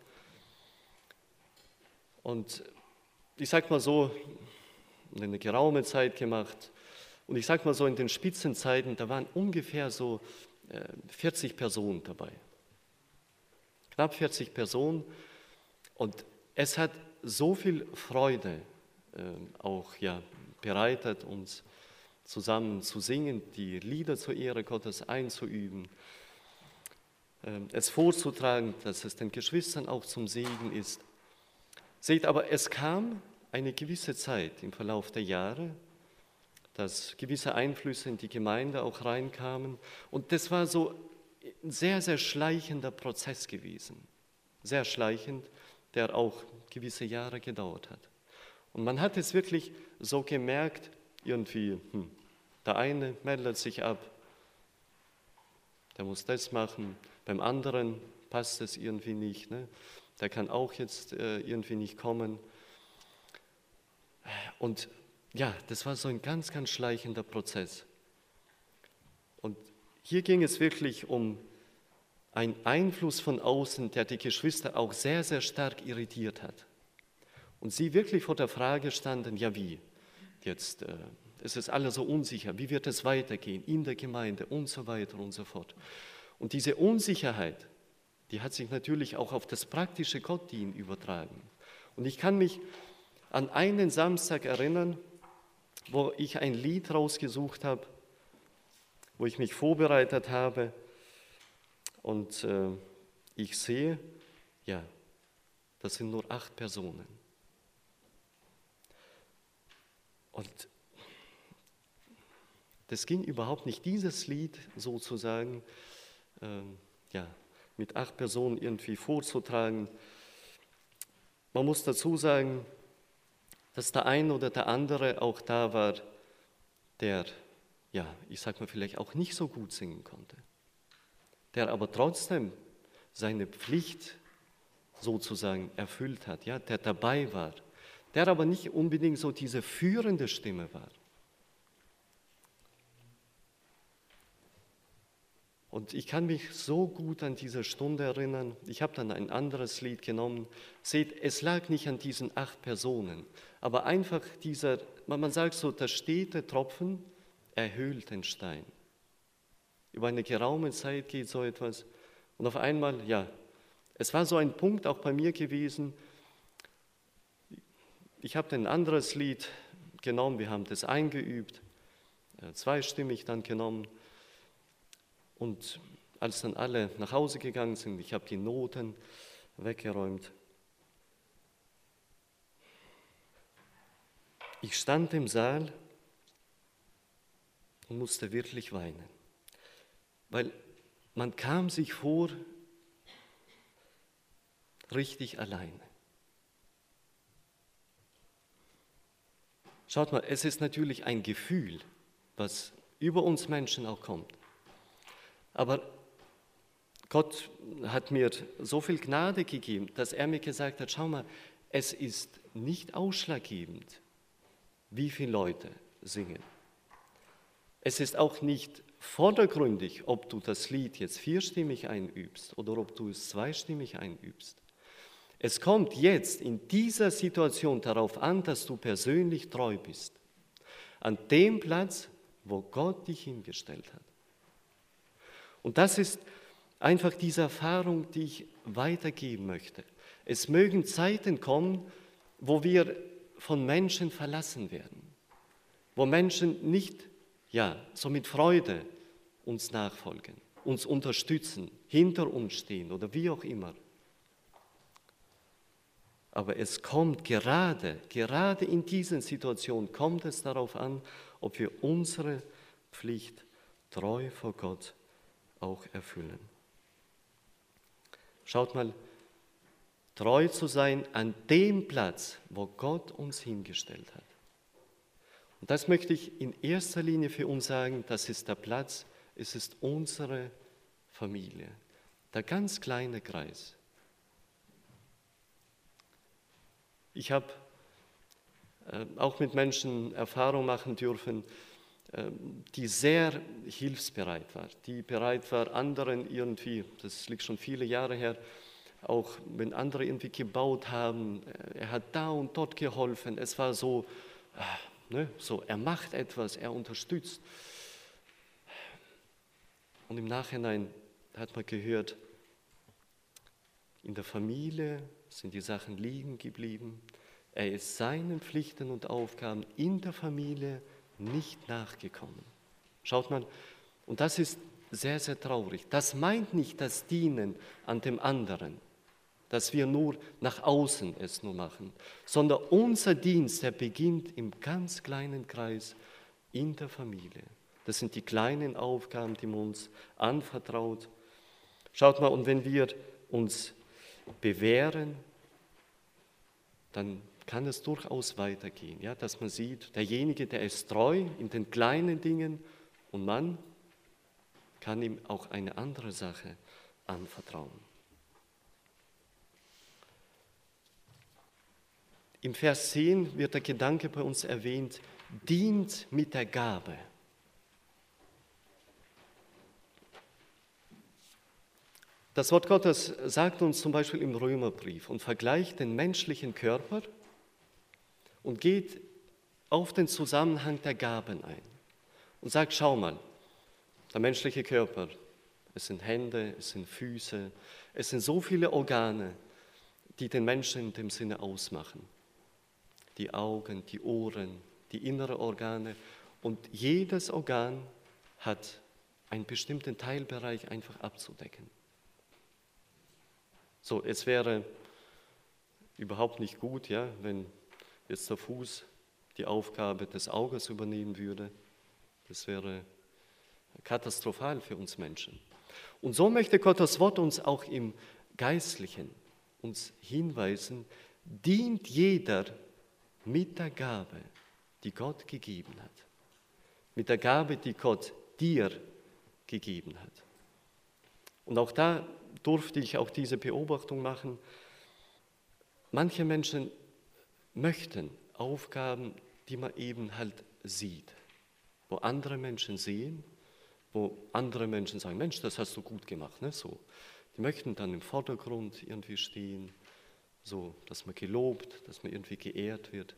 Und ich sage mal so, eine geraume Zeit gemacht. Und ich sage mal so, in den Spitzenzeiten, da waren ungefähr so 40 Personen dabei. Knapp 40 Personen. Und es hat so viel Freude auch bereitet, uns zusammen zu singen, die Lieder zur Ehre Gottes einzuüben, es vorzutragen, dass es den Geschwistern auch zum Segen ist. Seht, aber es kam eine gewisse Zeit im Verlauf der Jahre, dass gewisse Einflüsse in die Gemeinde auch reinkamen. Und das war so ein sehr, sehr schleichender Prozess gewesen. Sehr schleichend, der auch gewisse Jahre gedauert hat. Und man hat es wirklich so gemerkt, irgendwie, der eine meldet sich ab, der muss das machen, beim anderen passt es irgendwie nicht, ne? Der kann auch jetzt irgendwie nicht kommen. Und das war so ein ganz, ganz schleichender Prozess. Und hier ging es wirklich um einen Einfluss von außen, der die Geschwister auch sehr, sehr stark irritiert hat. Und sie wirklich vor der Frage standen, wie? Jetzt es ist alles so unsicher, wie wird es weitergehen in der Gemeinde und so weiter und so fort. Und diese Unsicherheit, die hat sich natürlich auch auf das praktische Gottdienen übertragen. Und ich kann mich an einen Samstag erinnern, wo ich ein Lied rausgesucht habe, wo ich mich vorbereitet habe und ich sehe, das sind nur 8 Personen. Und Das ging überhaupt nicht, dieses Lied sozusagen mit 8 Personen irgendwie vorzutragen. Man muss dazu sagen, dass der eine oder der andere auch da war, der, ich sag mal, vielleicht auch nicht so gut singen konnte, der aber trotzdem seine Pflicht sozusagen erfüllt hat, der dabei war, der aber nicht unbedingt so diese führende Stimme war. Und ich kann mich so gut an diese Stunde erinnern. Ich habe dann ein anderes Lied genommen. Seht, es lag nicht an diesen 8 Personen, aber einfach man sagt so, der stete Tropfen erhöhlt den Stein. Über eine geraume Zeit geht so etwas. Und auf einmal, es war so ein Punkt auch bei mir gewesen. Ich habe ein anderes Lied genommen, wir haben das eingeübt, zweistimmig dann genommen. Und als dann alle nach Hause gegangen sind, ich habe die Noten weggeräumt. Ich stand im Saal und musste wirklich weinen, weil man kam sich vor richtig alleine. Schaut mal, es ist natürlich ein Gefühl, was über uns Menschen auch kommt. Aber Gott hat mir so viel Gnade gegeben, dass er mir gesagt hat, schau mal, es ist nicht ausschlaggebend, wie viele Leute singen. Es ist auch nicht vordergründig, ob du das Lied jetzt vierstimmig einübst oder ob du es zweistimmig einübst. Es kommt jetzt in dieser Situation darauf an, dass du persönlich treu bist. An dem Platz, wo Gott dich hingestellt hat. Und das ist einfach diese Erfahrung, die ich weitergeben möchte. Es mögen Zeiten kommen, wo wir von Menschen verlassen werden, wo Menschen nicht, so mit Freude uns nachfolgen, uns unterstützen, hinter uns stehen oder wie auch immer. Aber es kommt gerade in diesen Situationen, kommt es darauf an, ob wir unsere Pflicht treu vor Gott auch erfüllen. Schaut mal, treu zu sein an dem Platz, wo Gott uns hingestellt hat. Und das möchte ich in erster Linie für uns sagen, das ist der Platz, es ist unsere Familie, der ganz kleine Kreis. Ich habe auch mit Menschen Erfahrung machen dürfen, die sehr hilfsbereit war, die bereit war, anderen irgendwie, das liegt schon viele Jahre her, auch wenn andere irgendwie gebaut haben, er hat da und dort geholfen, es war so, er macht etwas, er unterstützt. Und im Nachhinein hat man gehört, in der Familie sind die Sachen liegen geblieben, er ist seinen Pflichten und Aufgaben in der Familie nicht nachgekommen. Schaut mal, und das ist sehr, sehr traurig. Das meint nicht das Dienen an dem anderen, dass wir nur nach außen es nur machen, sondern unser Dienst, der beginnt im ganz kleinen Kreis in der Familie. Das sind die kleinen Aufgaben, die man uns anvertraut. Schaut mal, und wenn wir uns bewähren, dann kann es durchaus weitergehen, dass man sieht, derjenige, der ist treu in den kleinen Dingen und man kann ihm auch eine andere Sache anvertrauen. Im Vers 10 wird der Gedanke bei uns erwähnt, dient mit der Gabe. Das Wort Gottes sagt uns zum Beispiel im Römerbrief und vergleicht den menschlichen Körper und geht auf den Zusammenhang der Gaben ein und sagt, schau mal, der menschliche Körper, es sind Hände, es sind Füße, es sind so viele Organe, die den Menschen in dem Sinne ausmachen. Die Augen, die Ohren, die inneren Organe und jedes Organ hat einen bestimmten Teilbereich einfach abzudecken. So, es wäre überhaupt nicht gut, wenn jetzt der Fuß die Aufgabe des Auges übernehmen würde. Das wäre katastrophal für uns Menschen. Und so möchte Gottes Wort uns auch im Geistlichen uns hinweisen, dient jeder mit der Gabe, die Gott gegeben hat. Mit der Gabe, die Gott dir gegeben hat. Und auch da durfte ich auch diese Beobachtung machen. Manche Menschen möchten Aufgaben, die man eben halt sieht, wo andere Menschen sehen, wo andere Menschen sagen, Mensch, das hast du gut gemacht, ne? So. Die möchten dann im Vordergrund irgendwie stehen, so, dass man gelobt, dass man irgendwie geehrt wird.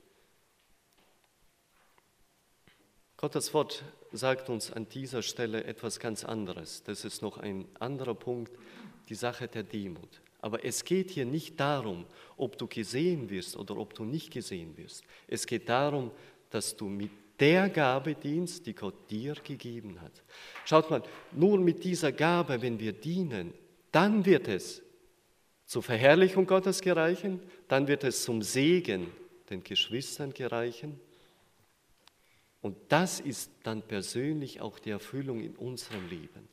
Gottes Wort sagt uns an dieser Stelle etwas ganz anderes. Das ist noch ein anderer Punkt, die Sache der Demut. Aber es geht hier nicht darum, ob du gesehen wirst oder ob du nicht gesehen wirst. Es geht darum, dass du mit der Gabe dienst, die Gott dir gegeben hat. Schaut mal, nur mit dieser Gabe, wenn wir dienen, dann wird es zur Verherrlichung Gottes gereichen, dann wird es zum Segen den Geschwistern gereichen. Und das ist dann persönlich auch die Erfüllung in unserem Leben.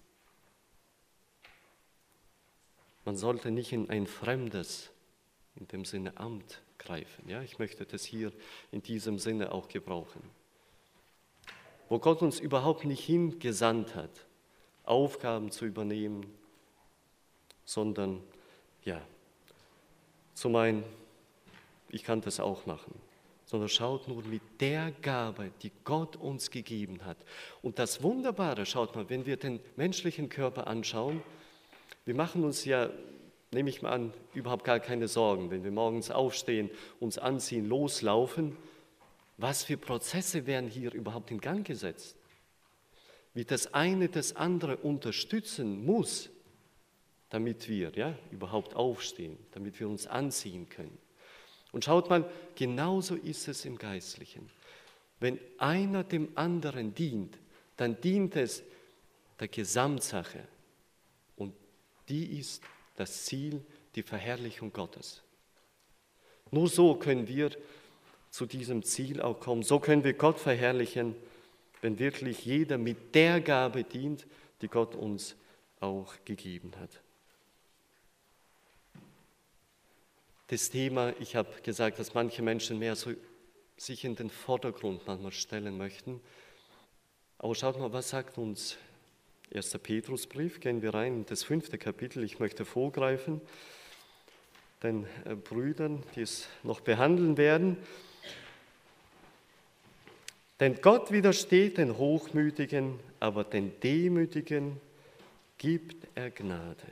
Man sollte nicht in ein fremdes, in dem Sinne Amt greifen. Ja, ich möchte das hier in diesem Sinne auch gebrauchen. Wo Gott uns überhaupt nicht hingesandt hat, Aufgaben zu übernehmen, sondern ja, zu meinen, ich kann das auch machen. Sondern schaut nur mit der Gabe, die Gott uns gegeben hat. Und das Wunderbare, schaut mal, wenn wir den menschlichen Körper anschauen, wir machen uns ja, nehme ich mal an, überhaupt gar keine Sorgen, wenn wir morgens aufstehen, uns anziehen, loslaufen. Was für Prozesse werden hier überhaupt in Gang gesetzt? Wie das eine das andere unterstützen muss, damit wir überhaupt aufstehen, damit wir uns anziehen können. Und schaut mal, genauso ist es im Geistlichen. Wenn einer dem anderen dient, dann dient es der Gesamtsache. Und die ist das Ziel, die Verherrlichung Gottes. Nur so können wir zu diesem Ziel auch kommen. So können wir Gott verherrlichen, wenn wirklich jeder mit der Gabe dient, die Gott uns auch gegeben hat. Das Thema, ich habe gesagt, dass manche Menschen mehr so sich in den Vordergrund manchmal stellen möchten. Aber schaut mal, was sagt uns 1. Petrusbrief? Gehen wir rein in das 5. Kapitel. Ich möchte vorgreifen, den Brüdern, die es noch behandeln werden. Denn Gott widersteht den Hochmütigen, aber den Demütigen gibt er Gnade.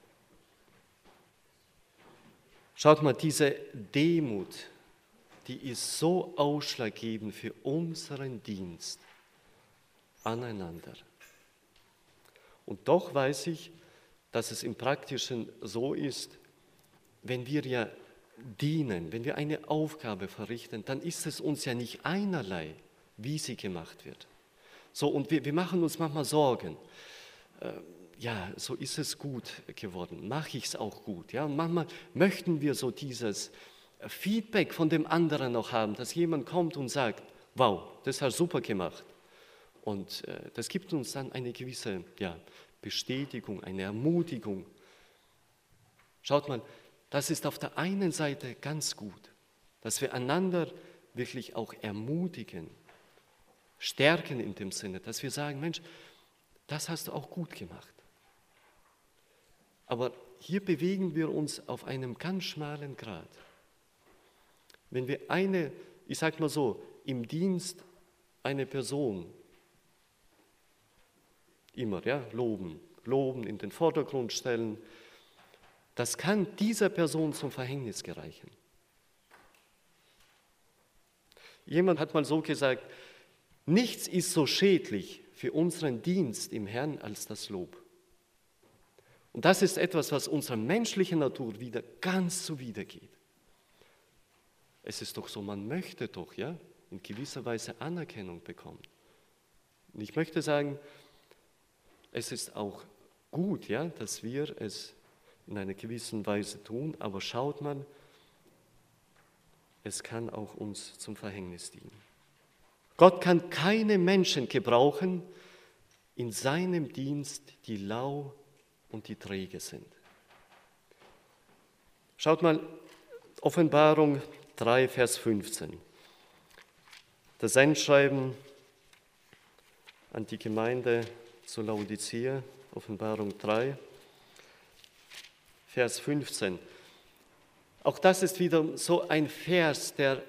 Schaut mal, diese Demut, die ist so ausschlaggebend für unseren Dienst aneinander. Und doch weiß ich, dass es im Praktischen so ist, wenn wir ja dienen, wenn wir eine Aufgabe verrichten, dann ist es uns ja nicht einerlei, wie sie gemacht wird. So, und wir machen uns manchmal Sorgen. Ja, so ist es gut geworden, mache ich es auch gut. Ja? Und manchmal möchten wir so dieses Feedback von dem anderen noch haben, dass jemand kommt und sagt, wow, das hast du super gemacht. Und das gibt uns dann eine gewisse Bestätigung, eine Ermutigung. Schaut mal, das ist auf der einen Seite ganz gut, dass wir einander wirklich auch ermutigen, stärken in dem Sinne, dass wir sagen, Mensch, das hast du auch gut gemacht. Aber hier bewegen wir uns auf einem ganz schmalen Grat. Wenn wir ich sage mal so, im Dienst eine Person immer loben, in den Vordergrund stellen, das kann dieser Person zum Verhängnis gereichen. Jemand hat mal so gesagt, nichts ist so schädlich für unseren Dienst im Herrn als das Lob. Und das ist etwas, was unserer menschlichen Natur wieder ganz zuwidergeht. Es ist doch so, man möchte doch in gewisser Weise Anerkennung bekommen. Und ich möchte sagen, es ist auch gut, dass wir es in einer gewissen Weise tun, aber schaut mal, es kann auch uns zum Verhängnis dienen. Gott kann keine Menschen gebrauchen in seinem Dienst, die lau und die träge sind. Schaut mal, Offenbarung 3, Vers 15. Das Sendschreiben an die Gemeinde zu Laodicea, Offenbarung 3, Vers 15. Auch das ist wieder so ein Vers, der,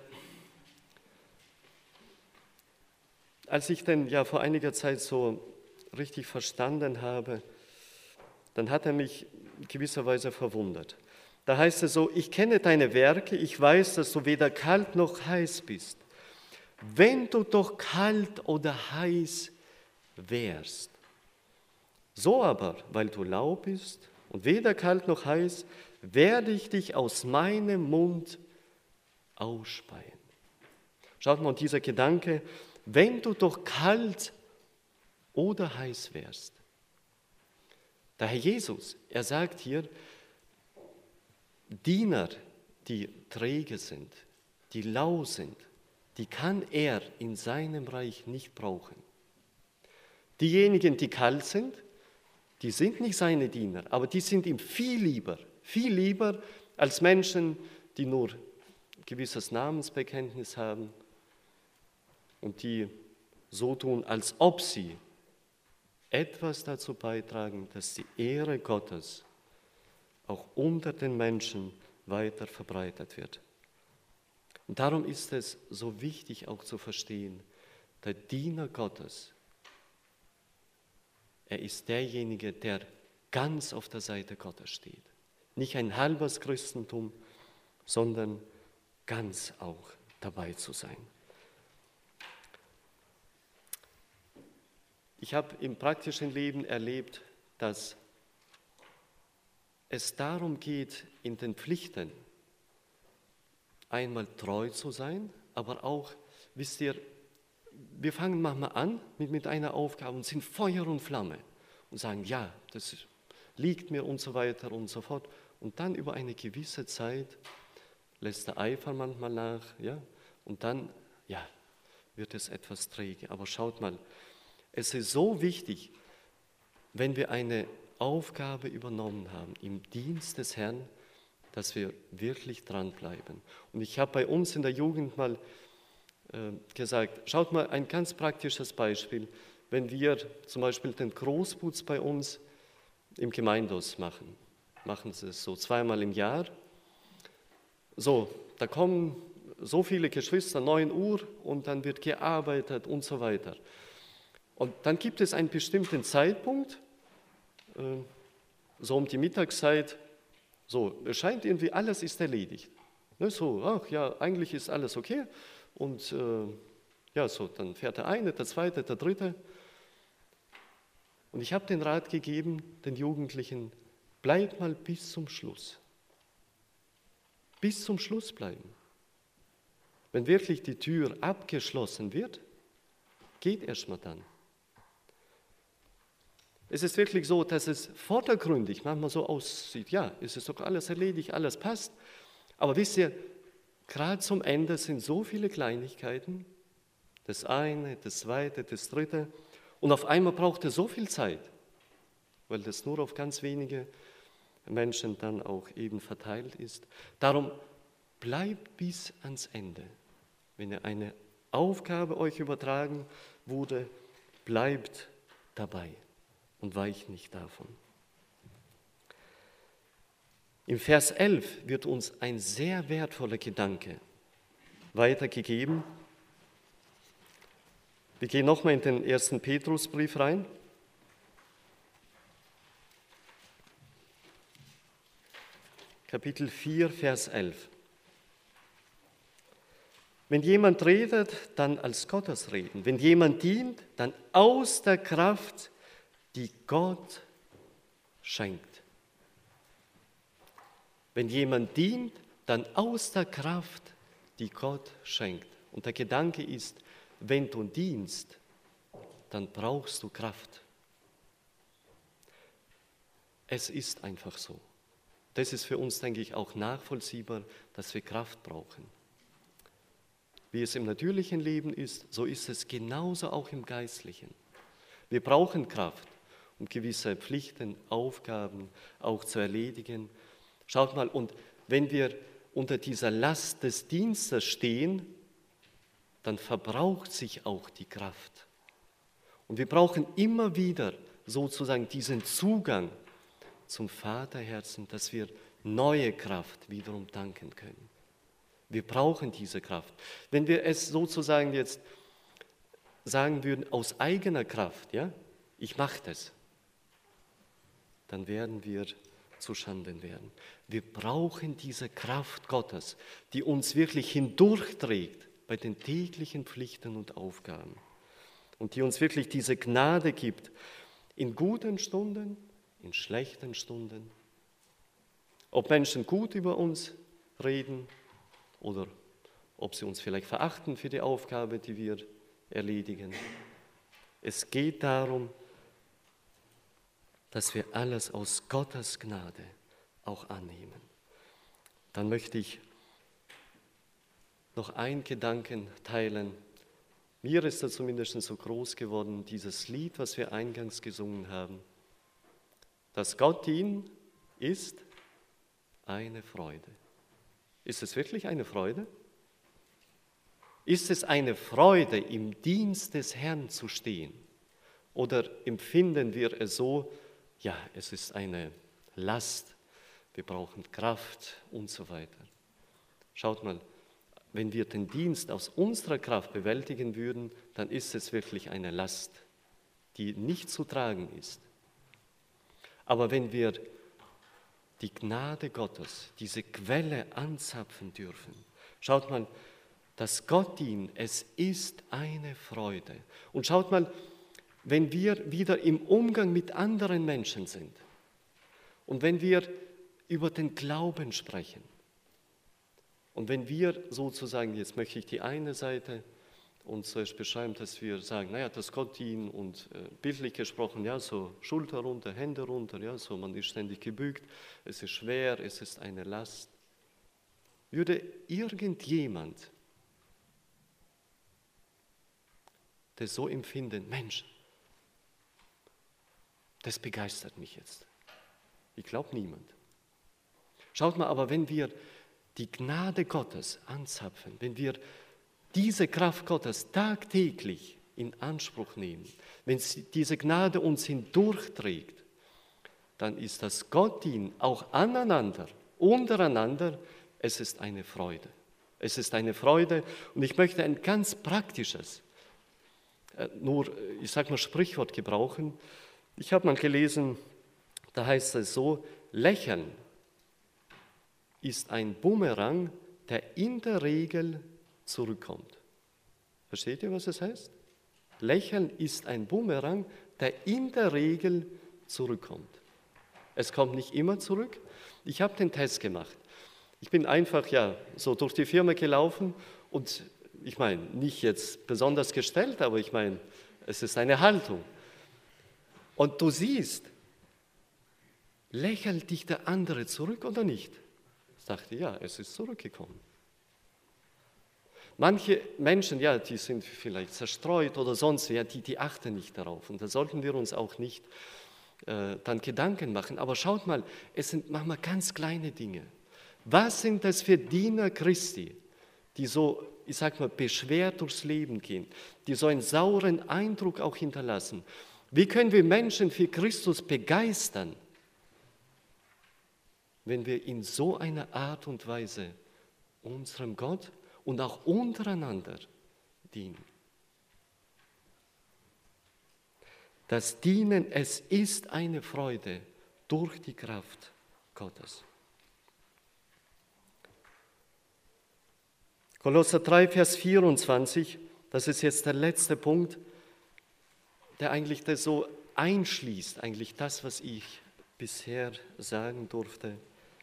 als ich den ja vor einiger Zeit so richtig verstanden habe, dann hat er mich in gewisser Weise verwundert. Da heißt es so: Ich kenne deine Werke, ich weiß, dass du weder kalt noch heiß bist. Wenn du doch kalt oder heiß wärst, so aber, weil du lau bist und weder kalt noch heiß, werde ich dich aus meinem Mund ausspeien. Schaut mal, und dieser Gedanke, wenn du doch kalt oder heiß wärst. Der Herr Jesus, er sagt hier, Diener, die träge sind, die lau sind, die kann er in seinem Reich nicht brauchen. Diejenigen, die kalt sind, die sind nicht seine Diener, aber die sind ihm viel lieber als Menschen, die nur ein gewisses Namensbekenntnis haben und die so tun, als ob sie etwas dazu beitragen, dass die Ehre Gottes auch unter den Menschen weiter verbreitet wird. Und darum ist es so wichtig auch zu verstehen, der Diener Gottes, er ist derjenige, der ganz auf der Seite Gottes steht. Nicht ein halbes Christentum, sondern ganz auch dabei zu sein. Ich habe im praktischen Leben erlebt, dass es darum geht, in den Pflichten einmal treu zu sein, aber auch, wisst ihr, wir fangen manchmal an mit einer Aufgabe und sind Feuer und Flamme und sagen, ja, das liegt mir und so weiter und so fort. Und dann über eine gewisse Zeit lässt der Eifer manchmal nach, ja, und dann, ja, wird es etwas träge. Aber schaut mal, es ist so wichtig, wenn wir eine Aufgabe übernommen haben im Dienst des Herrn, dass wir wirklich dranbleiben. Und ich habe bei uns in der Jugend mal gesagt, schaut mal, ein ganz praktisches Beispiel, wenn wir zum Beispiel den Großputz bei uns im Gemeindehaus machen sie es so zweimal im Jahr. So, da kommen so viele Geschwister, 9 Uhr, und dann wird gearbeitet und so weiter. Und dann gibt es einen bestimmten Zeitpunkt, so um die Mittagszeit, so, es scheint irgendwie, alles ist erledigt. Ne, so, ach ja, eigentlich ist alles okay. Und ja, so, dann fährt der eine, der zweite, der dritte. Und ich habe den Rat gegeben, den Jugendlichen, bleib mal bis zum Schluss. Bis zum Schluss bleiben. Wenn wirklich die Tür abgeschlossen wird, geht erst mal dann. Es ist wirklich so, dass es vordergründig manchmal so aussieht, ja, es ist doch alles erledigt, alles passt. Aber wisst ihr, gerade zum Ende sind so viele Kleinigkeiten, das eine, das zweite, das dritte, und auf einmal braucht es so viel Zeit, weil das nur auf ganz wenige Menschen dann auch eben verteilt ist. Darum bleibt bis ans Ende. Wenn eine Aufgabe euch übertragen wurde, bleibt dabei und weicht nicht davon. Im Vers 11 wird uns ein sehr wertvoller Gedanke weitergegeben. Wir gehen nochmal in den 1. Petrusbrief rein. Kapitel 4, Vers 11. Wenn jemand redet, dann als Gottes reden. Wenn jemand dient, dann aus der Kraft, die Gott schenkt. Wenn jemand dient, dann aus der Kraft, die Gott schenkt. Und der Gedanke ist, wenn du dienst, dann brauchst du Kraft. Es ist einfach so. Das ist für uns, denke ich, auch nachvollziehbar, dass wir Kraft brauchen. Wie es im natürlichen Leben ist, so ist es genauso auch im Geistlichen. Wir brauchen Kraft, um gewisse Pflichten, Aufgaben auch zu erledigen. Schaut mal, und wenn wir unter dieser Last des Dienstes stehen, dann verbraucht sich auch die Kraft. Und wir brauchen immer wieder sozusagen diesen Zugang zum Vaterherzen, dass wir neue Kraft wiederum danken können. Wir brauchen diese Kraft. Wenn wir es sozusagen jetzt sagen würden, aus eigener Kraft, ja, ich mache das, dann werden wir zu Schanden werden. Wir brauchen diese Kraft Gottes, die uns wirklich hindurchträgt bei den täglichen Pflichten und Aufgaben und die uns wirklich diese Gnade gibt, in guten Stunden, in schlechten Stunden, ob Menschen gut über uns reden oder ob sie uns vielleicht verachten für die Aufgabe, die wir erledigen. Es geht darum, dass wir alles aus Gottes Gnade auch annehmen. Dann möchte ich noch einen Gedanken teilen. Mir ist er zumindest so groß geworden, dieses Lied, was wir eingangs gesungen haben. Dass Gott ihn ist eine Freude. Ist es wirklich eine Freude? Ist es eine Freude, im Dienst des Herrn zu stehen? Oder empfinden wir es so, ja, es ist eine Last, wir brauchen Kraft und so weiter. Schaut mal, wenn wir den Dienst aus unserer Kraft bewältigen würden, dann ist es wirklich eine Last, die nicht zu tragen ist. Aber wenn wir die Gnade Gottes, diese Quelle anzapfen dürfen, schaut mal, das Gottdienen, es ist eine Freude. Und schaut mal, wenn wir wieder im Umgang mit anderen Menschen sind und wenn wir über den Glauben sprechen und wenn wir sozusagen, jetzt möchte ich die eine Seite uns zuerst beschreiben, dass wir sagen, naja, das Gottdienen und bildlich gesprochen, ja, so Schulter runter, Hände runter, ja, so man ist ständig gebückt, es ist schwer, es ist eine Last. Würde irgendjemand das so empfinden, Mensch, das begeistert mich jetzt. Ich glaube niemand. Schaut mal, aber wenn wir die Gnade Gottes anzapfen, wenn wir diese Kraft Gottes tagtäglich in Anspruch nehmen, wenn diese Gnade uns hindurchträgt, dann ist das Gottdienen auch aneinander, untereinander, es ist eine Freude. Es ist eine Freude und ich möchte ein ganz praktisches, Sprichwort gebrauchen. Ich habe mal gelesen, da heißt es so, Lächeln ist ein Bumerang, der in der Regel zurückkommt. Versteht ihr, was es heißt? Lächeln ist ein Bumerang, der in der Regel zurückkommt. Es kommt nicht immer zurück. Ich habe den Test gemacht. Ich bin einfach so durch die Firma gelaufen und ich meine, nicht jetzt besonders gestellt, aber ich meine, es ist eine Haltung. Und du siehst, lächelt dich der andere zurück oder nicht? Ich dachte, ja, es ist zurückgekommen. Manche Menschen, ja, die sind vielleicht zerstreut oder sonst, ja, die achten nicht darauf. Und da sollten wir uns auch nicht dann Gedanken machen. Aber schaut mal, es sind manchmal ganz kleine Dinge. Was sind das für Diener Christi, die so, ich sag mal, beschwert durchs Leben gehen, die so einen sauren Eindruck auch hinterlassen? Wie können wir Menschen für Christus begeistern, wenn wir in so einer Art und Weise unserem Gott und auch untereinander dienen? Das Dienen, es ist eine Freude durch die Kraft Gottes. Kolosser 3, Vers 24, das ist jetzt der letzte Punkt, der eigentlich das so einschließt, eigentlich das, was ich bisher sagen durfte.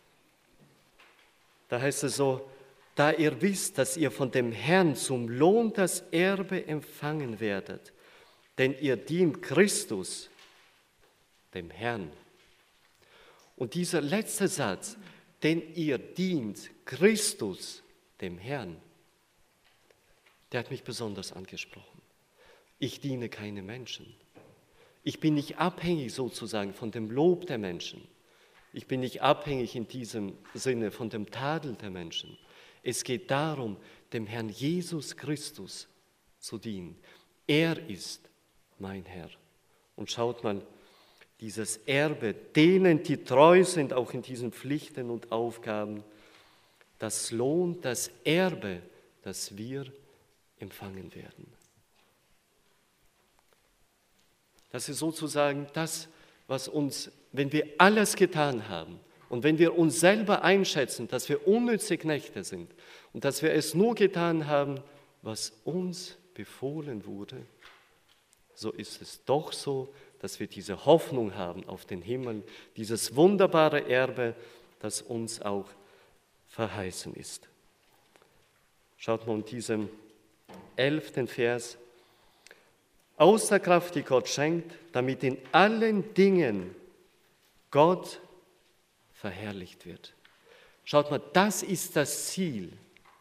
Da heißt es so, da ihr wisst, dass ihr von dem Herrn zum Lohn das Erbe empfangen werdet, denn ihr dient Christus, dem Herrn. Und dieser letzte Satz, denn ihr dient Christus, dem Herrn. der hat mich besonders angesprochen. Ich diene keine Menschen. Ich bin nicht abhängig sozusagen von dem Lob der Menschen. Ich bin nicht abhängig in diesem Sinne von dem Tadel der Menschen. Es geht darum, dem Herrn Jesus Christus zu dienen. Er ist mein Herr. Und schaut mal, dieses Erbe, denen, die treu sind, auch in diesen Pflichten und Aufgaben, das lohnt das Erbe, das wir empfangen werden. Das ist sozusagen das, was uns, wenn wir alles getan haben und wenn wir uns selber einschätzen, dass wir unnütze Knechte sind und dass wir es nur getan haben, was uns befohlen wurde, so ist es doch so, dass wir diese Hoffnung haben auf den Himmel, dieses wunderbare Erbe, das uns auch verheißen ist. Schaut mal in diesem 11. Vers. Aus der Kraft, die Gott schenkt, damit in allen Dingen Gott verherrlicht wird. Schaut mal, das ist das Ziel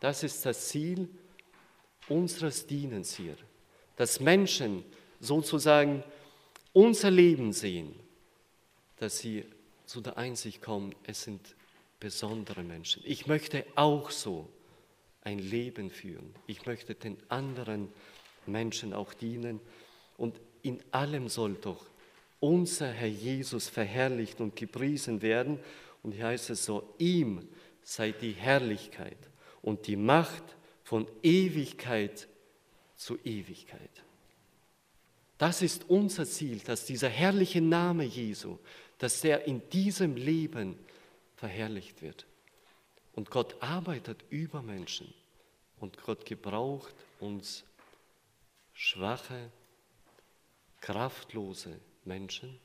unseres Dienens hier, dass Menschen sozusagen unser Leben sehen, dass sie zu der Einsicht kommen, es sind besondere Menschen. Ich möchte auch so ein Leben führen. Ich möchte den anderen Menschen auch dienen. Und in allem soll doch unser Herr Jesus verherrlicht und gepriesen werden. Und hier heißt es so, ihm sei die Herrlichkeit und die Macht von Ewigkeit zu Ewigkeit. Das ist unser Ziel, dass dieser herrliche Name Jesu, dass der in diesem Leben verherrlicht wird. Und Gott arbeitet über Menschen und Gott gebraucht uns schwache, kraftlose Menschen,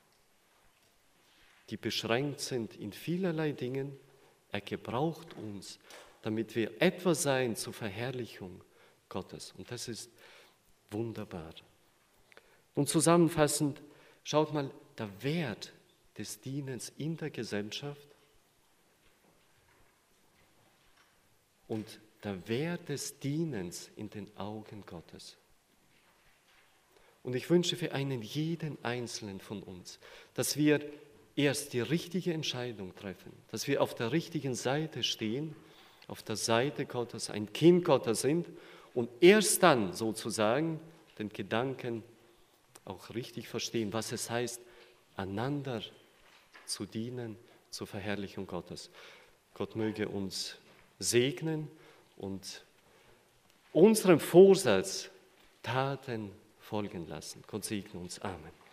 die beschränkt sind in vielerlei Dingen. Er gebraucht uns, damit wir etwas sein zur Verherrlichung Gottes. Und das ist wunderbar. Und zusammenfassend, schaut mal, der Wert des Dienens in der Gesellschaft und der Wert des Dienens in den Augen Gottes. Und ich wünsche für einen jeden Einzelnen von uns, dass wir erst die richtige Entscheidung treffen, dass wir auf der richtigen Seite stehen, auf der Seite Gottes, ein Kind Gottes sind und erst dann sozusagen den Gedanken auch richtig verstehen, was es heißt, einander zu dienen zur Verherrlichung Gottes. Gott möge uns segnen und unserem Vorsatz Taten folgen lassen. Gott segne uns. Amen.